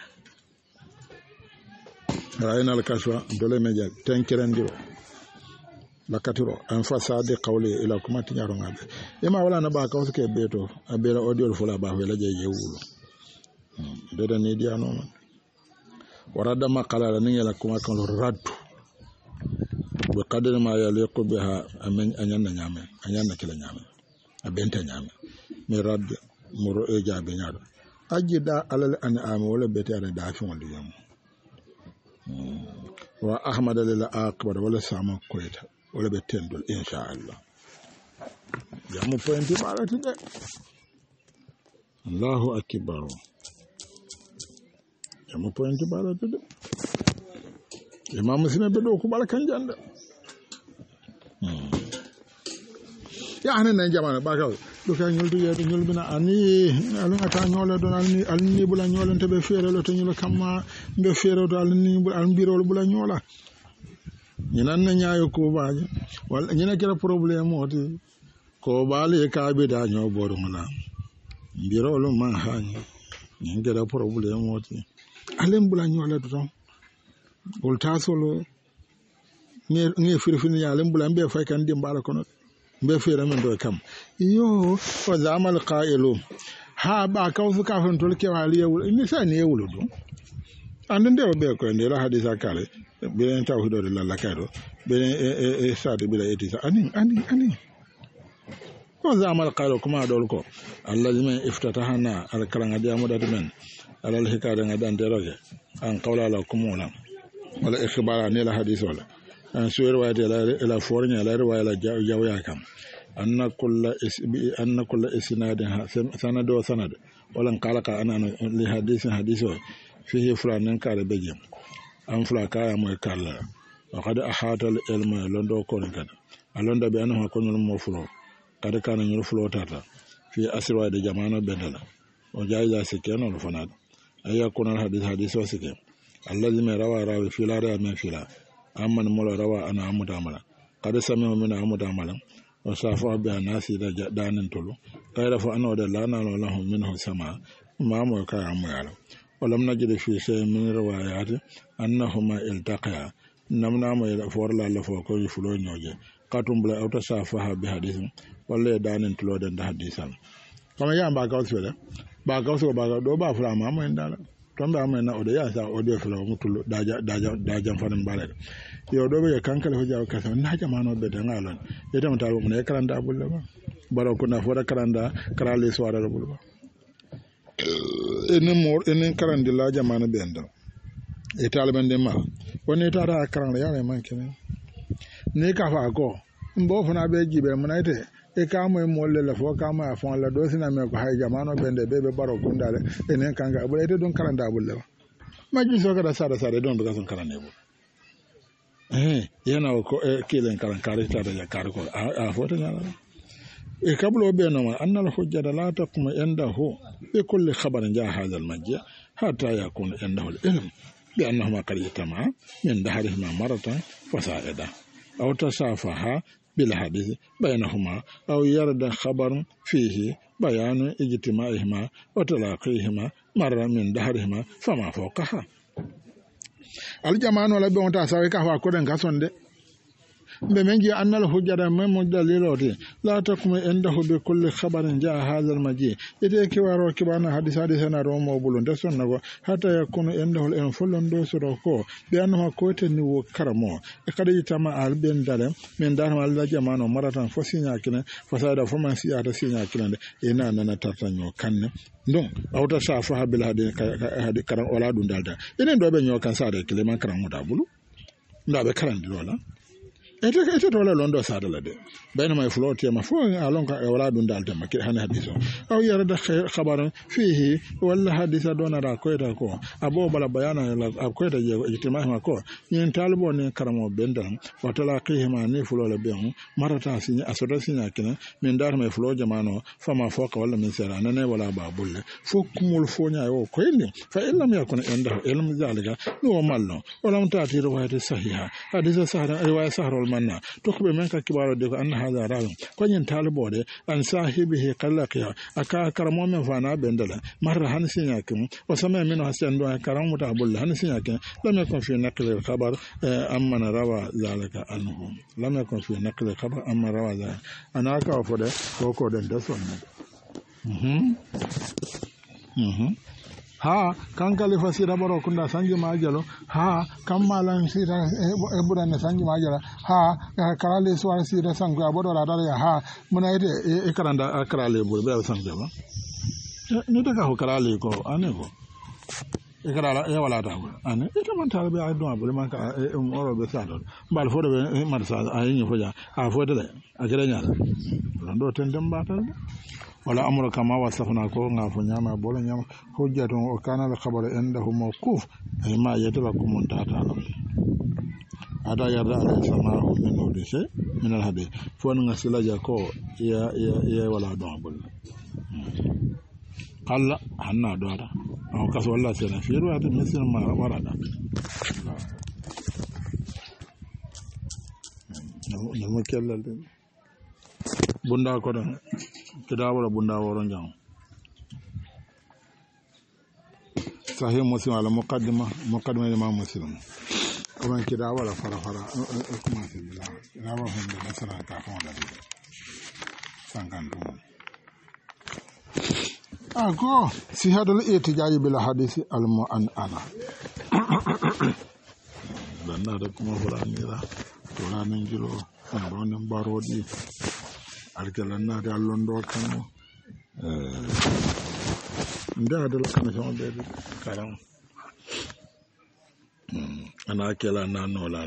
rayna al-kashwa dole meja tenkerendiro bakatiro en fasade qawli ila kuma tinyaro ngabe ema wala na ba ka ke beto abela audio fula ba wala je yewulo dede ni dia no warada maqala ni yala kuma kan raddu bi qadri ma yaliqu biha amen anyanna nyame anyanna kila nyame abenta nyame mi raddu muro e jabe nyaado ajida alal an am wala bete ada dafi wala yam wa ahmad lil akbar wala sama koyta wala be tendol inshallah jamu pointi barati de Allahu akbar jamu pointi barati de imam muslim be do ko balakan janda ya hanen nan jamana ba ka do ka nyoldu yeto nyolbina ani alun ata nyola don alni alni bula nyolan to be fere lo to nyola kamma be fere do alni bula alni birol bula nyola nyinan na nyaayo ko baaje wala nyina kera problème oti ko baale ka be da nyo boru mala birol ma haani nyin kera problème oti alen bula nyola to ton bul tasolo ne ne firfini ya alen bula mbe fay kan dimbala kono be fere men do kam yo wa zamal qailu ha ba ka fu ka fon tol ke wali yewul ni sa ne yewul do ande de be ko ne la hadisa kale bilen tawhido de la kado bilen e e sade bila etisa ani ani ani ko zamal qalo kuma dol ko allazima iftatahana al karanga dia modati men alal hikade ngadan deroge an qawla la kumuna wala ikhbara ni la hadith wala an suwer wa de la fornya la riwaya la jawya kam anna kullu isbi anna kullu isnadin sanado sanad wala qala ka ana li hadith hadith fihi fulanin kare bejem an fula kaya moy kala wa qad ahata al ilma londo ko kan alonda be anama ko nyol mo fulo kada kana nyol fulo tata fi asirwa de jamana bedala o jayza sikeno no fanad ayya kuna hadith hadith o sikem alladhi ma rawa rawi fi la rawa min fila amman mola rawa ana amuda mala kada sami min amuda mala wa safa bi anasi da danin tulu kayra fa ana da lana lahu minhu sama ma mo ka amala ولم نجد في شيء من روايات أنهما التقيا نمنا ما يفور لا لفوق يفلو نوجي قاتم بلا أو تصافها بحديث ولا دان تلو دان حديثا كما يام باكاوس ولا باكاوس باكاو دو با فلا ما ما ndala tombe amena ode ya sa ode flo mutulu daja daja daja fanan balade yo do be kankale ho jaw kasa na jamano be dan alon e dem tawo mun e karanda bulle ba baro ko na fora karanda karale swara bulle ba enen mor enen karande la jamana benda e taliban de ma woni tata karande ya man kenen ne ka fa ko mbo fana be jibe munayte e ka mo molle la fo ka ma fon la do sina me ko hay jamano bende be be baro kundale enen kanga abulete don karanda bulle ma ji so kada sada sada don do son karande bu eh yana ko e kilen karan kare tata ya kar ko a foto nyala e kablo be no anna al hujjata la taqum indahu bi kulli khabarin ja hadha al majja hatta yakun indahu al ilm bi annahuma qad yatama min dahrihima maratan fasaida aw tasafaha bil hadith bainahuma aw yarda khabarun fihi bayanu ijtima'ihima wa talaqihima marra min dahrihima fama fawqaha al jama'anu la be on ta sawe ka fa ko den gasonde be mengi annal hujjata memo daliloti la takuma indahu bi kulli khabarin jaa hadha al maji ite ke waro ke bana hadith hadith na romo bulun de sonna go hatta yakunu indahu en fulon do soro ko be anma ko te ni wo karamo e kada yitama al ben dale men dar mal la jamano maratan fo sinya kine fasada fo man siya ta sinya kine e na nana tartanyo kanne donc awta safa bil hadith hadi karam wala dun dalda enen do be nyo kan sare kile man karam mudabulu ndabe karam di lola ete ete to la londo sada la de bayna may floti ma fo alon ka wala dun dalta ma ki hana hadiso aw yara da khabaran fihi wala hadisa dona ra ko eta ko abo bala bayana la ko eta je ijtima ma ko yin talbo ne karamo bendam wa talaqihi ma ne fulo la ben marata sinya asoda sinya kina min dar may flo jamano fama foka wala min sera nane wala ba bulle fo kumul fo nya yo ko indi fa illam yakun indahu ilm zalika no malno wala mutati riwayat sahiha hadisa sahara riwayat sahara manna to ko be men ka kibaro de ko anna hada rawi ko nyen talibo de an sahibihi qallaqiya aka karamo men fana bendala marra han sinya kum o sama men hasan do karamu ta bulla han sinya kum lam yakun fi naql al khabar amma rawa zalika anhu lam yakun fi naql al khabar amma rawa zalika ana ka fo de ko ko den da sonna mhm mhm ha kankali fasira baro kunda sanji majalo ha kammalan sira e burane sanji majala ha karale swar sira sangu abodo la dara ha munaide e karanda karale bur be sangu ba ni daga ho karale ko ane ko e karala e wala ta ko ane e man ta be ay do abul man ka e oro be sado bal fo de marsa ay ni fo ja a fo de a gere nyaala ndo tendem batal wala amru kama wasafna ko ngafo nyama bola nyama hujjatu o kana la khabar indahu mawquf ay ma yatalakum tata ada yarda ala samahu min hadisi min al hadith fon ngasila ja ko ya ya ya wala do bol qalla hanna do ada o kaso walla sena firu ata misir ma warada no mo kellal bunda ko don kidawala bunda woron jang sahih muslim ala muqaddima muqaddima imam muslim oman kidawala fara fara kuma se bila rawa hande nasara ta ko da sangandu ako sihadul itijaji bil hadisi al mu'anana dan na da kuma furanira to ranan jiro on don barodi alkelan na da londo kan eh nda da kan so be karam ana kela na nolal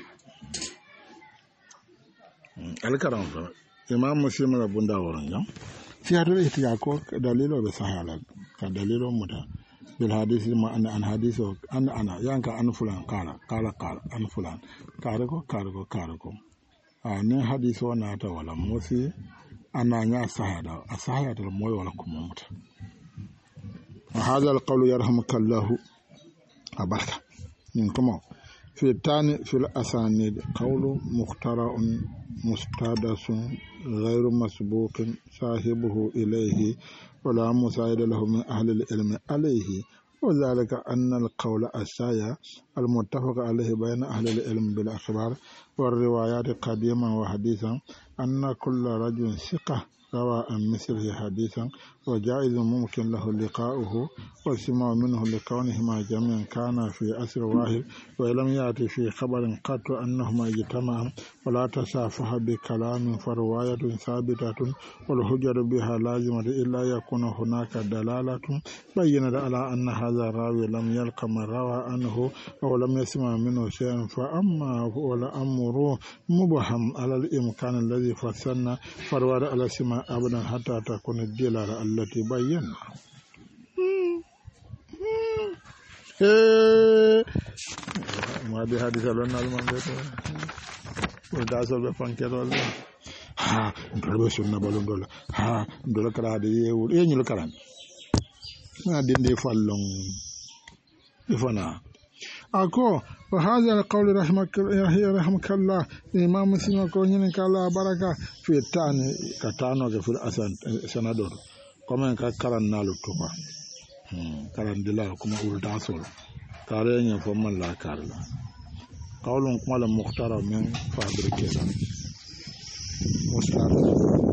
alkaram fa imam muslim rabunda waran jam fi hadu itiya ko dalilo be sahala ka dalilo muta bil hadisi ma an an hadiso an ana yanka an fulan kala kala kala an fulan kare ko kare ko kare ko a ne hadiso na ta wala musi ana nya sahada a sahada moy wala kuma muta hadha al qawl yarhamukallahu abaraka min kuma في الثاني في الأسانيد قول مخترع مستحدث غير مسبوق صاحبه إليه ولا مساعد له من أهل العلم عليه وذلك أن القول الشائع المتفق عليه بين أهل العلم بالأخبار والروايات قديما وحديثا أن كل رجل ثقة روى عن مثله حديثا وجائز ممكن له لقاؤه والسماع منه لكونهما جميعا كان في أسر واحد ولم يأتي في خبر قط أنهما اجتمعا ولا تشافه بكلام فرواية ثابتة والحجر بها لازمة إلا يكون هناك دلالة بينت على أن هذا الراوي لم يلق من روى عنه أو لم يسمع منه شيئا فأما ولا أمره مبهم على الإمكان الذي فسرنا فرواية على سماع أبدا حتى تكون الدلالة التي بينا ما دي حديث لنا المنزل وداسل بفانكر ولا ha ndolo sunna balon dola ha ndolo kala de yewu e nyul karan na dinde fallon ifana ako wa hadha alqawl rahimaka rahmakallah imam muslim ko nyin kala baraka fi tani katano ke fil asan sanador comme ka karan nalu tuba hmm karan dilal kuma ulda sol kare nya fo man la karla qawlun qala muhtara min fabrike مستعد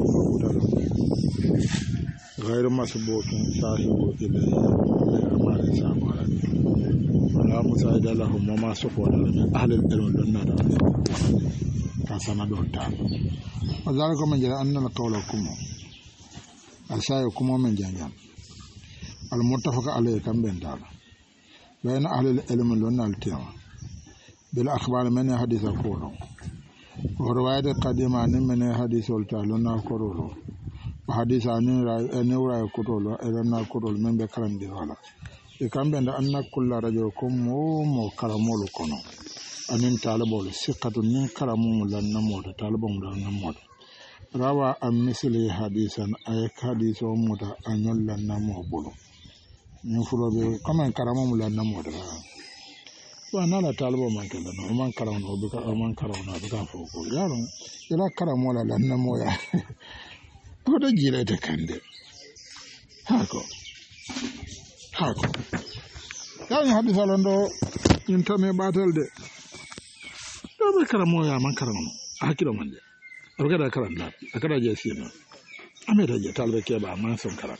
غير مسبوق صاحب إليه أمان سامرا ولا مساعد لهم وما سفوا من أهل العلم لنا فسنا دوتان وذلك من جرى أن القول كم الشاي كم من جنجان المتفق عليه كم بين دار بين أهل العلم لنا التيما بالأخبار من حديث كولهم ورواية قديمة من حديث التالونا كرولو وحديث أنورا كرولو إذن كرول من بكرم ديوالا إكام بند أن كل رجل كمو كرمول كنو أنين طالبول سقط نين كرمو لن نموت طالبون لن نموت روى أم مثل حديثا أيك حديث وموت أنيل لن نموت بلو نفلو بي كمان كرمو لن نموت wa nala talbo man kala no man karawno buka man karawno buka foko yaro ila karamo la lanna moya to da jire ta kande hako hako yani hadisa londo intame batal de to be karamo ya man karawno akiro man de abuka da karan da akada je sino ameda je talbe ke ba man son karan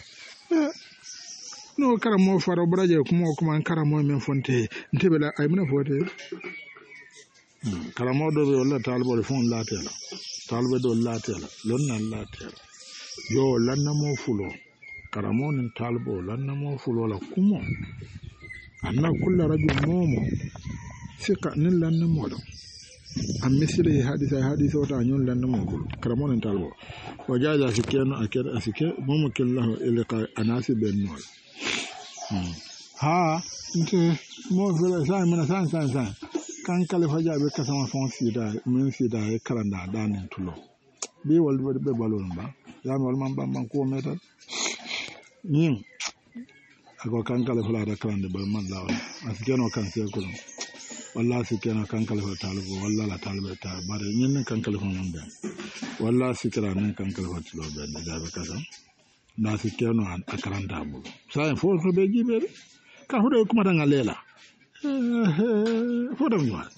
no karamo faro braje kuma kuma karamo men fonte ntebela ay mena fote karamo do be wala talbo fon la tela talbe do la tela lonna la tela yo lanna mo fulo karamo nin talbo lanna mo fulo la kuma anna kullu rajul momo sika nin lanna mo do am misri hadisa hadisa wata nyon lanna mo fulo karamo nin talbo wajaja sikeno akere asike momo killahu ilqa anasi ben nol ha nte mo vela sai mana san san san kan kale faja be ka sama fon sida men sida e karanda danen tulo be wal be balon ba ya wal man ban ban ko metal nim ako kan kale fala da karande ba man lawa askeno kan se ko wallahi sikeno kan kale fala talbo wallahi la talbe ta bare nyin kan kale fon mon ben wallahi sikra nan kan kale fala tulo ben da be ka sam na sikeno an akaranda bu sai fo fo be jibe ka hodo kuma danga lela fo dam nywa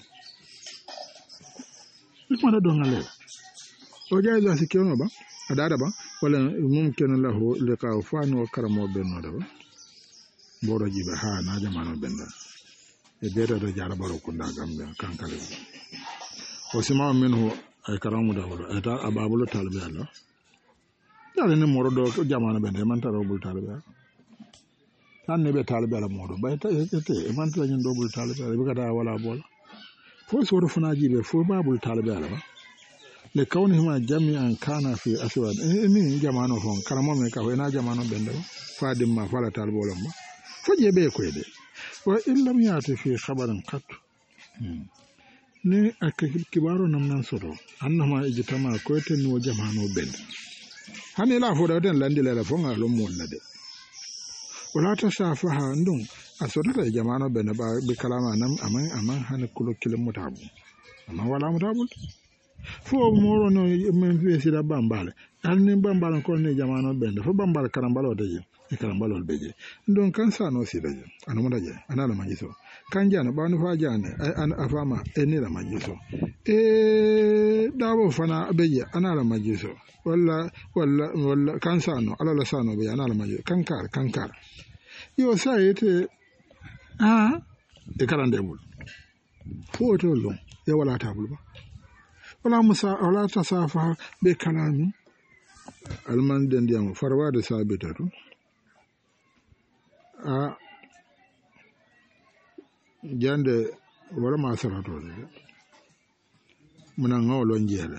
kuma da donga lela o jaiza sikeno ba adada ba wala mumkin lahu liqa fani wa karamo benno da ba boro jibe ha na jamano benda e beta da jara baro kunda gambe kankale o sima minhu ay karamu da wala ay ta ababulu talbe Allah dale ne moro do jamana be man taro bul talbe tan ne be talbe la modo bay ta ete man tara nyin do bul talbe be kada wala bol fo so do funa jibe fo babul talbe ala ba le kawni hima jami'an kana fi aswad ni jamano fon karamo me ka wena jamano bende fa dimma fala talbe wala ma faje be ko de wa illam yati fi khabarin qat ni akki kibaro nam nan soto annama ijtama ko ten no jamano bende hani la fo da den landi la fo ngalo mon na de wala ta safaha ndum asodata jamano bende ba be kalama nam aman aman hani kulo kilo mutabu aman wala mutabu fo moro no men fi sira bambale alni bambale ko ni jamano bende fo bambale karambalo de e karambalo beje ndon kan sa no sira je anu daje anala majiso kan jana ba no fa jane an afama enira majiso e dawo fana beje anala majiso walla walla walla kan sa no ala la sa no be anala majiso kankar kankar yo sa yete ah e karande bul fo to lo e wala tabul ba wala musa wala tasafa be kalami alman den diam farwa de sabitatu a jande wala ma sarato de muna ngolo njele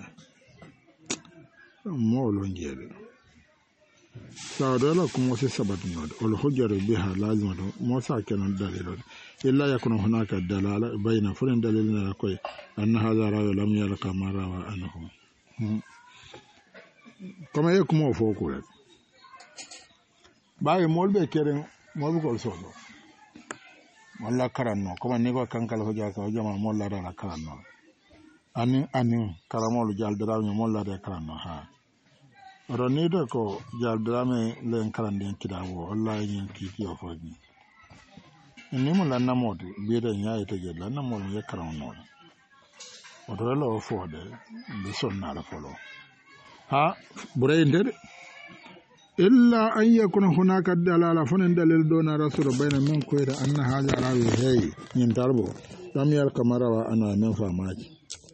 mo lo njele saadala kuma se sabatu no wal hujjatu biha lazimatu mo sa kenan dalilo illa yakunu hunaka dalala bayna fulan dalilina koy anna hadha rawi lam yalqa mara wa anhu kama yek mo fo ko rek baye molbe keren molbe ko solo walla karanno kama ni ko kankal ho jaka jama molla dala karanno ani ani karamolu jaldara ni molla de karanno ha ronida ko jaldrame len karanden kidabo wallahi nyen kiki o fodi ni mo la namodi biida nyaay te jella namol ye karanno o do lo fode be sonna la folo ha buray ndede illa an yakuna hunaka dalala fanan dalil dona rasul bayna min koyda anna haja rawi hey nyin darbo lam yar kamara wa ana men famaji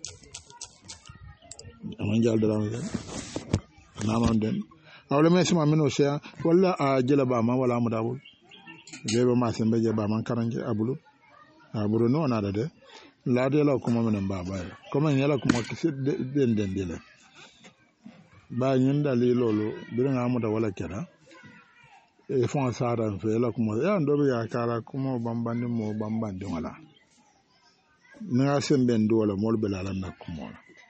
aman jaldrame naman den awle me sima mino sia walla a jela ba ma wala mudabul lebe ma sembe je ba man karanje abulu abulu no na de la de la kuma men ba ba kuma nyala kuma kisi den den de la ba nyin dalilo lo birin amuda wala kera e fon sara fe la kuma ya ndo ya kara kuma bambandi mo bambandi wala na sembe ndo wala mol belala na kuma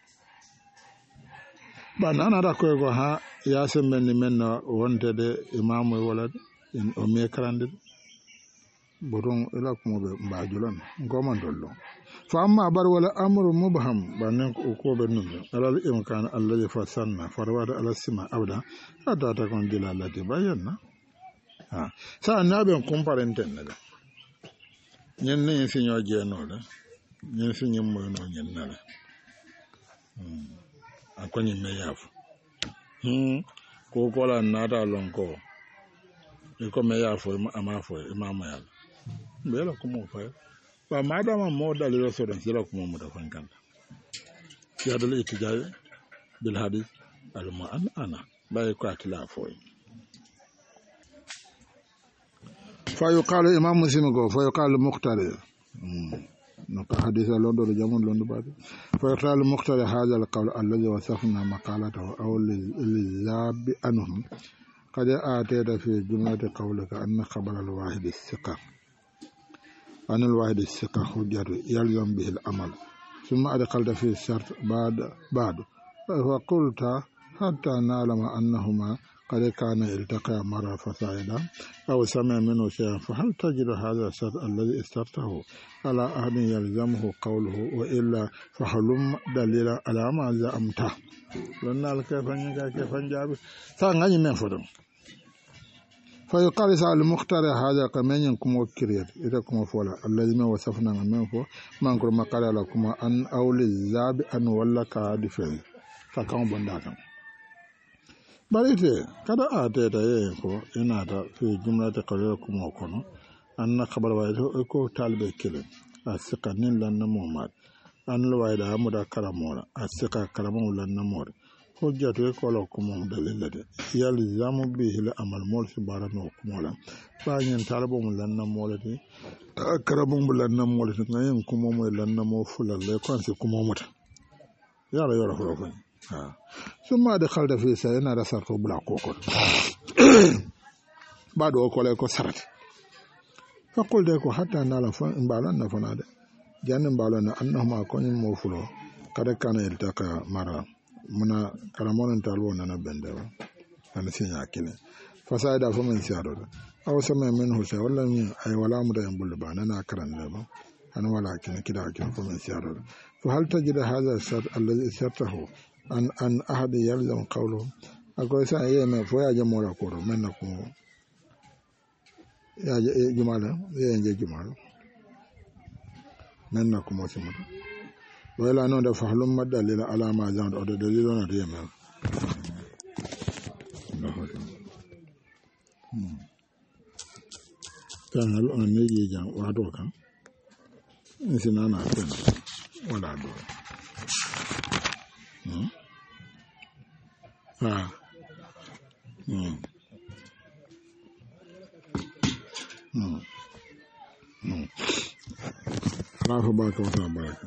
ba nana da ko go ha ya sembe ni menno wonte de imamu wala o me karande boton ila kuma be mbajulan ngoma dollo fa amma bar wala amru mubham banen ko ko be num alal imkan allazi fasanna farwada ala sima abda hatta ta kon dilalati bayanna ha sa na be comparenten na nyen ne sinyo je no la nyen sinyo mo no nyen na la akonyi me yafu hmm ko ko la nada lonko e ko me yafu amafo imama yalla bela ko mo fa ba madama mo dalilo so dan sira ko mo da fankanta ya dal itijay bil hadith al mu'an ana bay ko atla foy fa yuqalu imam muslim go fa yuqalu muqtari نقل حديث لندن جمون لندن بعد فيقال مقتضى هذا القول الذي وصفنا مقالته أو للذاب عنهم قد آتيت في جملة قولك أن خبر الواحد الثقة أن الواحد الثقة حجة يلزم به العمل ثم أدخلت في الشرط بعد بعد فقلت حتى نعلم أنهما قد كان التقى مرة فصاعدا أو سمع منه شيئا فهل تجد هذا الشرط الذي استرته على أحد يلزمه قوله وإلا فحلم دليلا على ما زعمته لأن كيف كيف جاب ثاني من فرم فيقال سأل المختار هذا كمان ينكم وكريت إذا كم فولا الذي ما وصفنا من فو ما نقول ما قال لكم أن أول الزاب أن ولا كادفل فكم بنداكم barite kada a teta ye ko ina ta fi jumla ta kare kuma kono anna khabar wa ko talbe kile asika nin lanna muhammad an lwayda amuda karamola asika karamo lanna mori hujjatu ko lo ko mom dalilade yalzamu bihi al amal mol fi barano ko mola ba nyen talabo mun lanna molati karamo mun lanna molati ngayen ko mom lanna mo fulalle konse ko momata yala yoro ko ko ha summa de khalda fi sayna da sarto bula ko ko ba do ko le ko sarati fa qul de ko hatta nala fa imbalan na fanade jannin balona annahuma konin mo fulo kada kana iltaka mara muna karamonin talwo na bendewa ana sinya kile fasada fa min siado aw sama min husa wala min ay wala mu da yambul ba na karan ne ba an wala kin kida kin fa min siado fa hal tajid hadha shat alladhi shartahu an an ahad yalzam qawlu akoy sa yeme fo ya jamora ko men na ko ya jumala ya nje jumala men na ko mo simuta wala non da fahlum madalila ala ma jan o de dalilo na de men kan hal on ne je jan wa do kan insina na ten wala do hmm ah hmm hmm hmm rafa ba ko ta baraka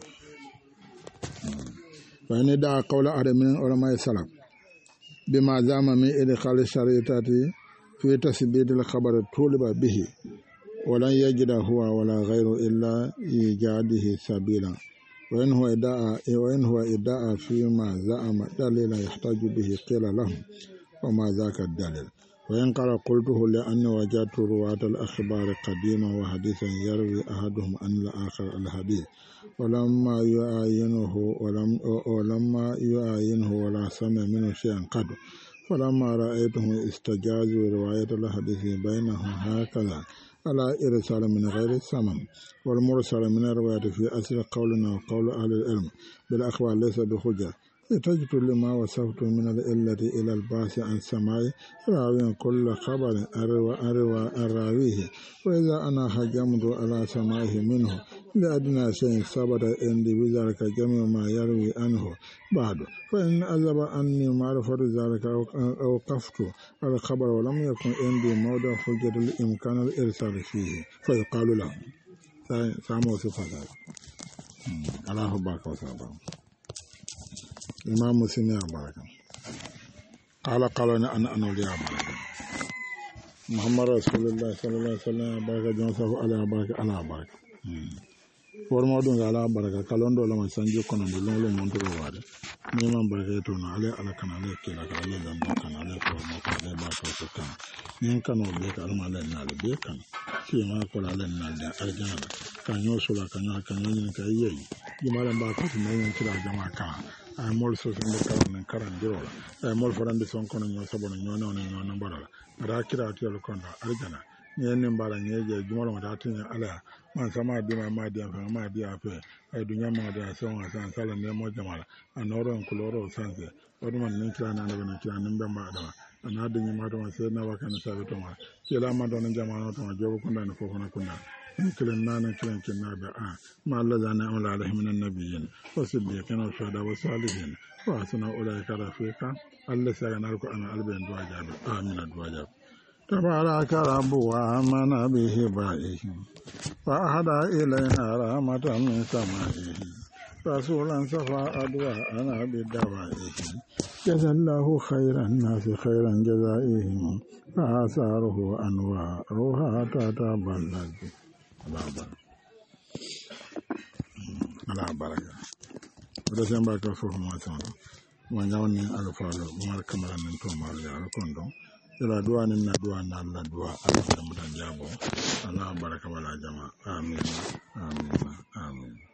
فإن دعا قول أحد من علماء السلف بما زعم من إدخال الشريطة في تثبيت الخبر طولب به ولن يجد هو ولا غيره إلا إيجاده سبيلا وإن هو إدعى وإن هو إدعى فيما زعم دليلا يحتاج به قيل له وما ذاك الدليل وإن قال قلته لأني وجدت رواة الأخبار قديما وحديثا يروي أحدهم عن الآخر الحديث ولما يعاينه ولم ولما يعاينه ولا سمع منه شيئا قد فلما رأيته استجازوا رواية الحديث بينهم هكذا على إرسال من غير السمن والمرسل من الرواية في أصل قولنا وقول أهل العلم بالأخبار ليس بحجة تجد لما وصفت من الإلة إلى الباس عن سماع راوي كل خبر أروى أروى أراويه وإذا أنا هجمت على سماعه منه لأدنى شيء ثبت عندي بذلك جميع ما يروي عنه بعد فإن أذب أني معرفة ذلك أو قفت على الخبر ولم يكن عندي موضع حجة الإمكان الإرسال فيه فيقال له سامو صفة الله بارك وسلم imam muslim ya baraka qala qala ana ana ya baraka muhammad rasulullah sallallahu alaihi wasallam baraka jonsa ala baraka ala baraka for modun ala baraka kalondo la man sanji kono do lolo monto do wade ni man baraka to no ala ala kana le ke la kana le zamba kana le ko mo ko le ba to to kan nin kano be ka alma le na le be kan si ma ko la le na da arjana kan yo sula kan yo kan yo ni ka yeyi di malam ba ko ni ni kira jama ka ay mol so sen karan men karan dirola ay mol farande son kono nyo sabono nyo no nyo no barala ada kira tiyo kondo arjana ni en mbara nyeje jumolo mata tinya ala man sama bi ma ma dia fa ma dia fa ay dunya ma dia so wa san sala ne mo jamala anoro en kuloro sanse odu man nin kira na na kira nin be ma da ana de nyima to se na wa kan sa be to ma kila ma don jamano to ma jogo kunda ne fofo na kunda كلن نانا كلن كنا بآ ما الذين أولى عليهم من النبيين والصديقين والشهداء والصالحين وحسن أولئك رفيقا الذي سينالك أنا ألبين دواجاب آمين دواجاب تبارك رب وآمن به بائهم فأهدى إلينا رحمة من سمائه رسولا صفى أدواءنا بدوائهم جزا الله خير الناس خيرا جزائهم فآثاره أنوارها تتبلد ala baraka da san ba ka fo ma san ma nyawni ala falo mar kamara nan to mar ya kondo ila duwa nan na duwa na Allah duwa ala da mutan jabo ala baraka wala jama amin amin amin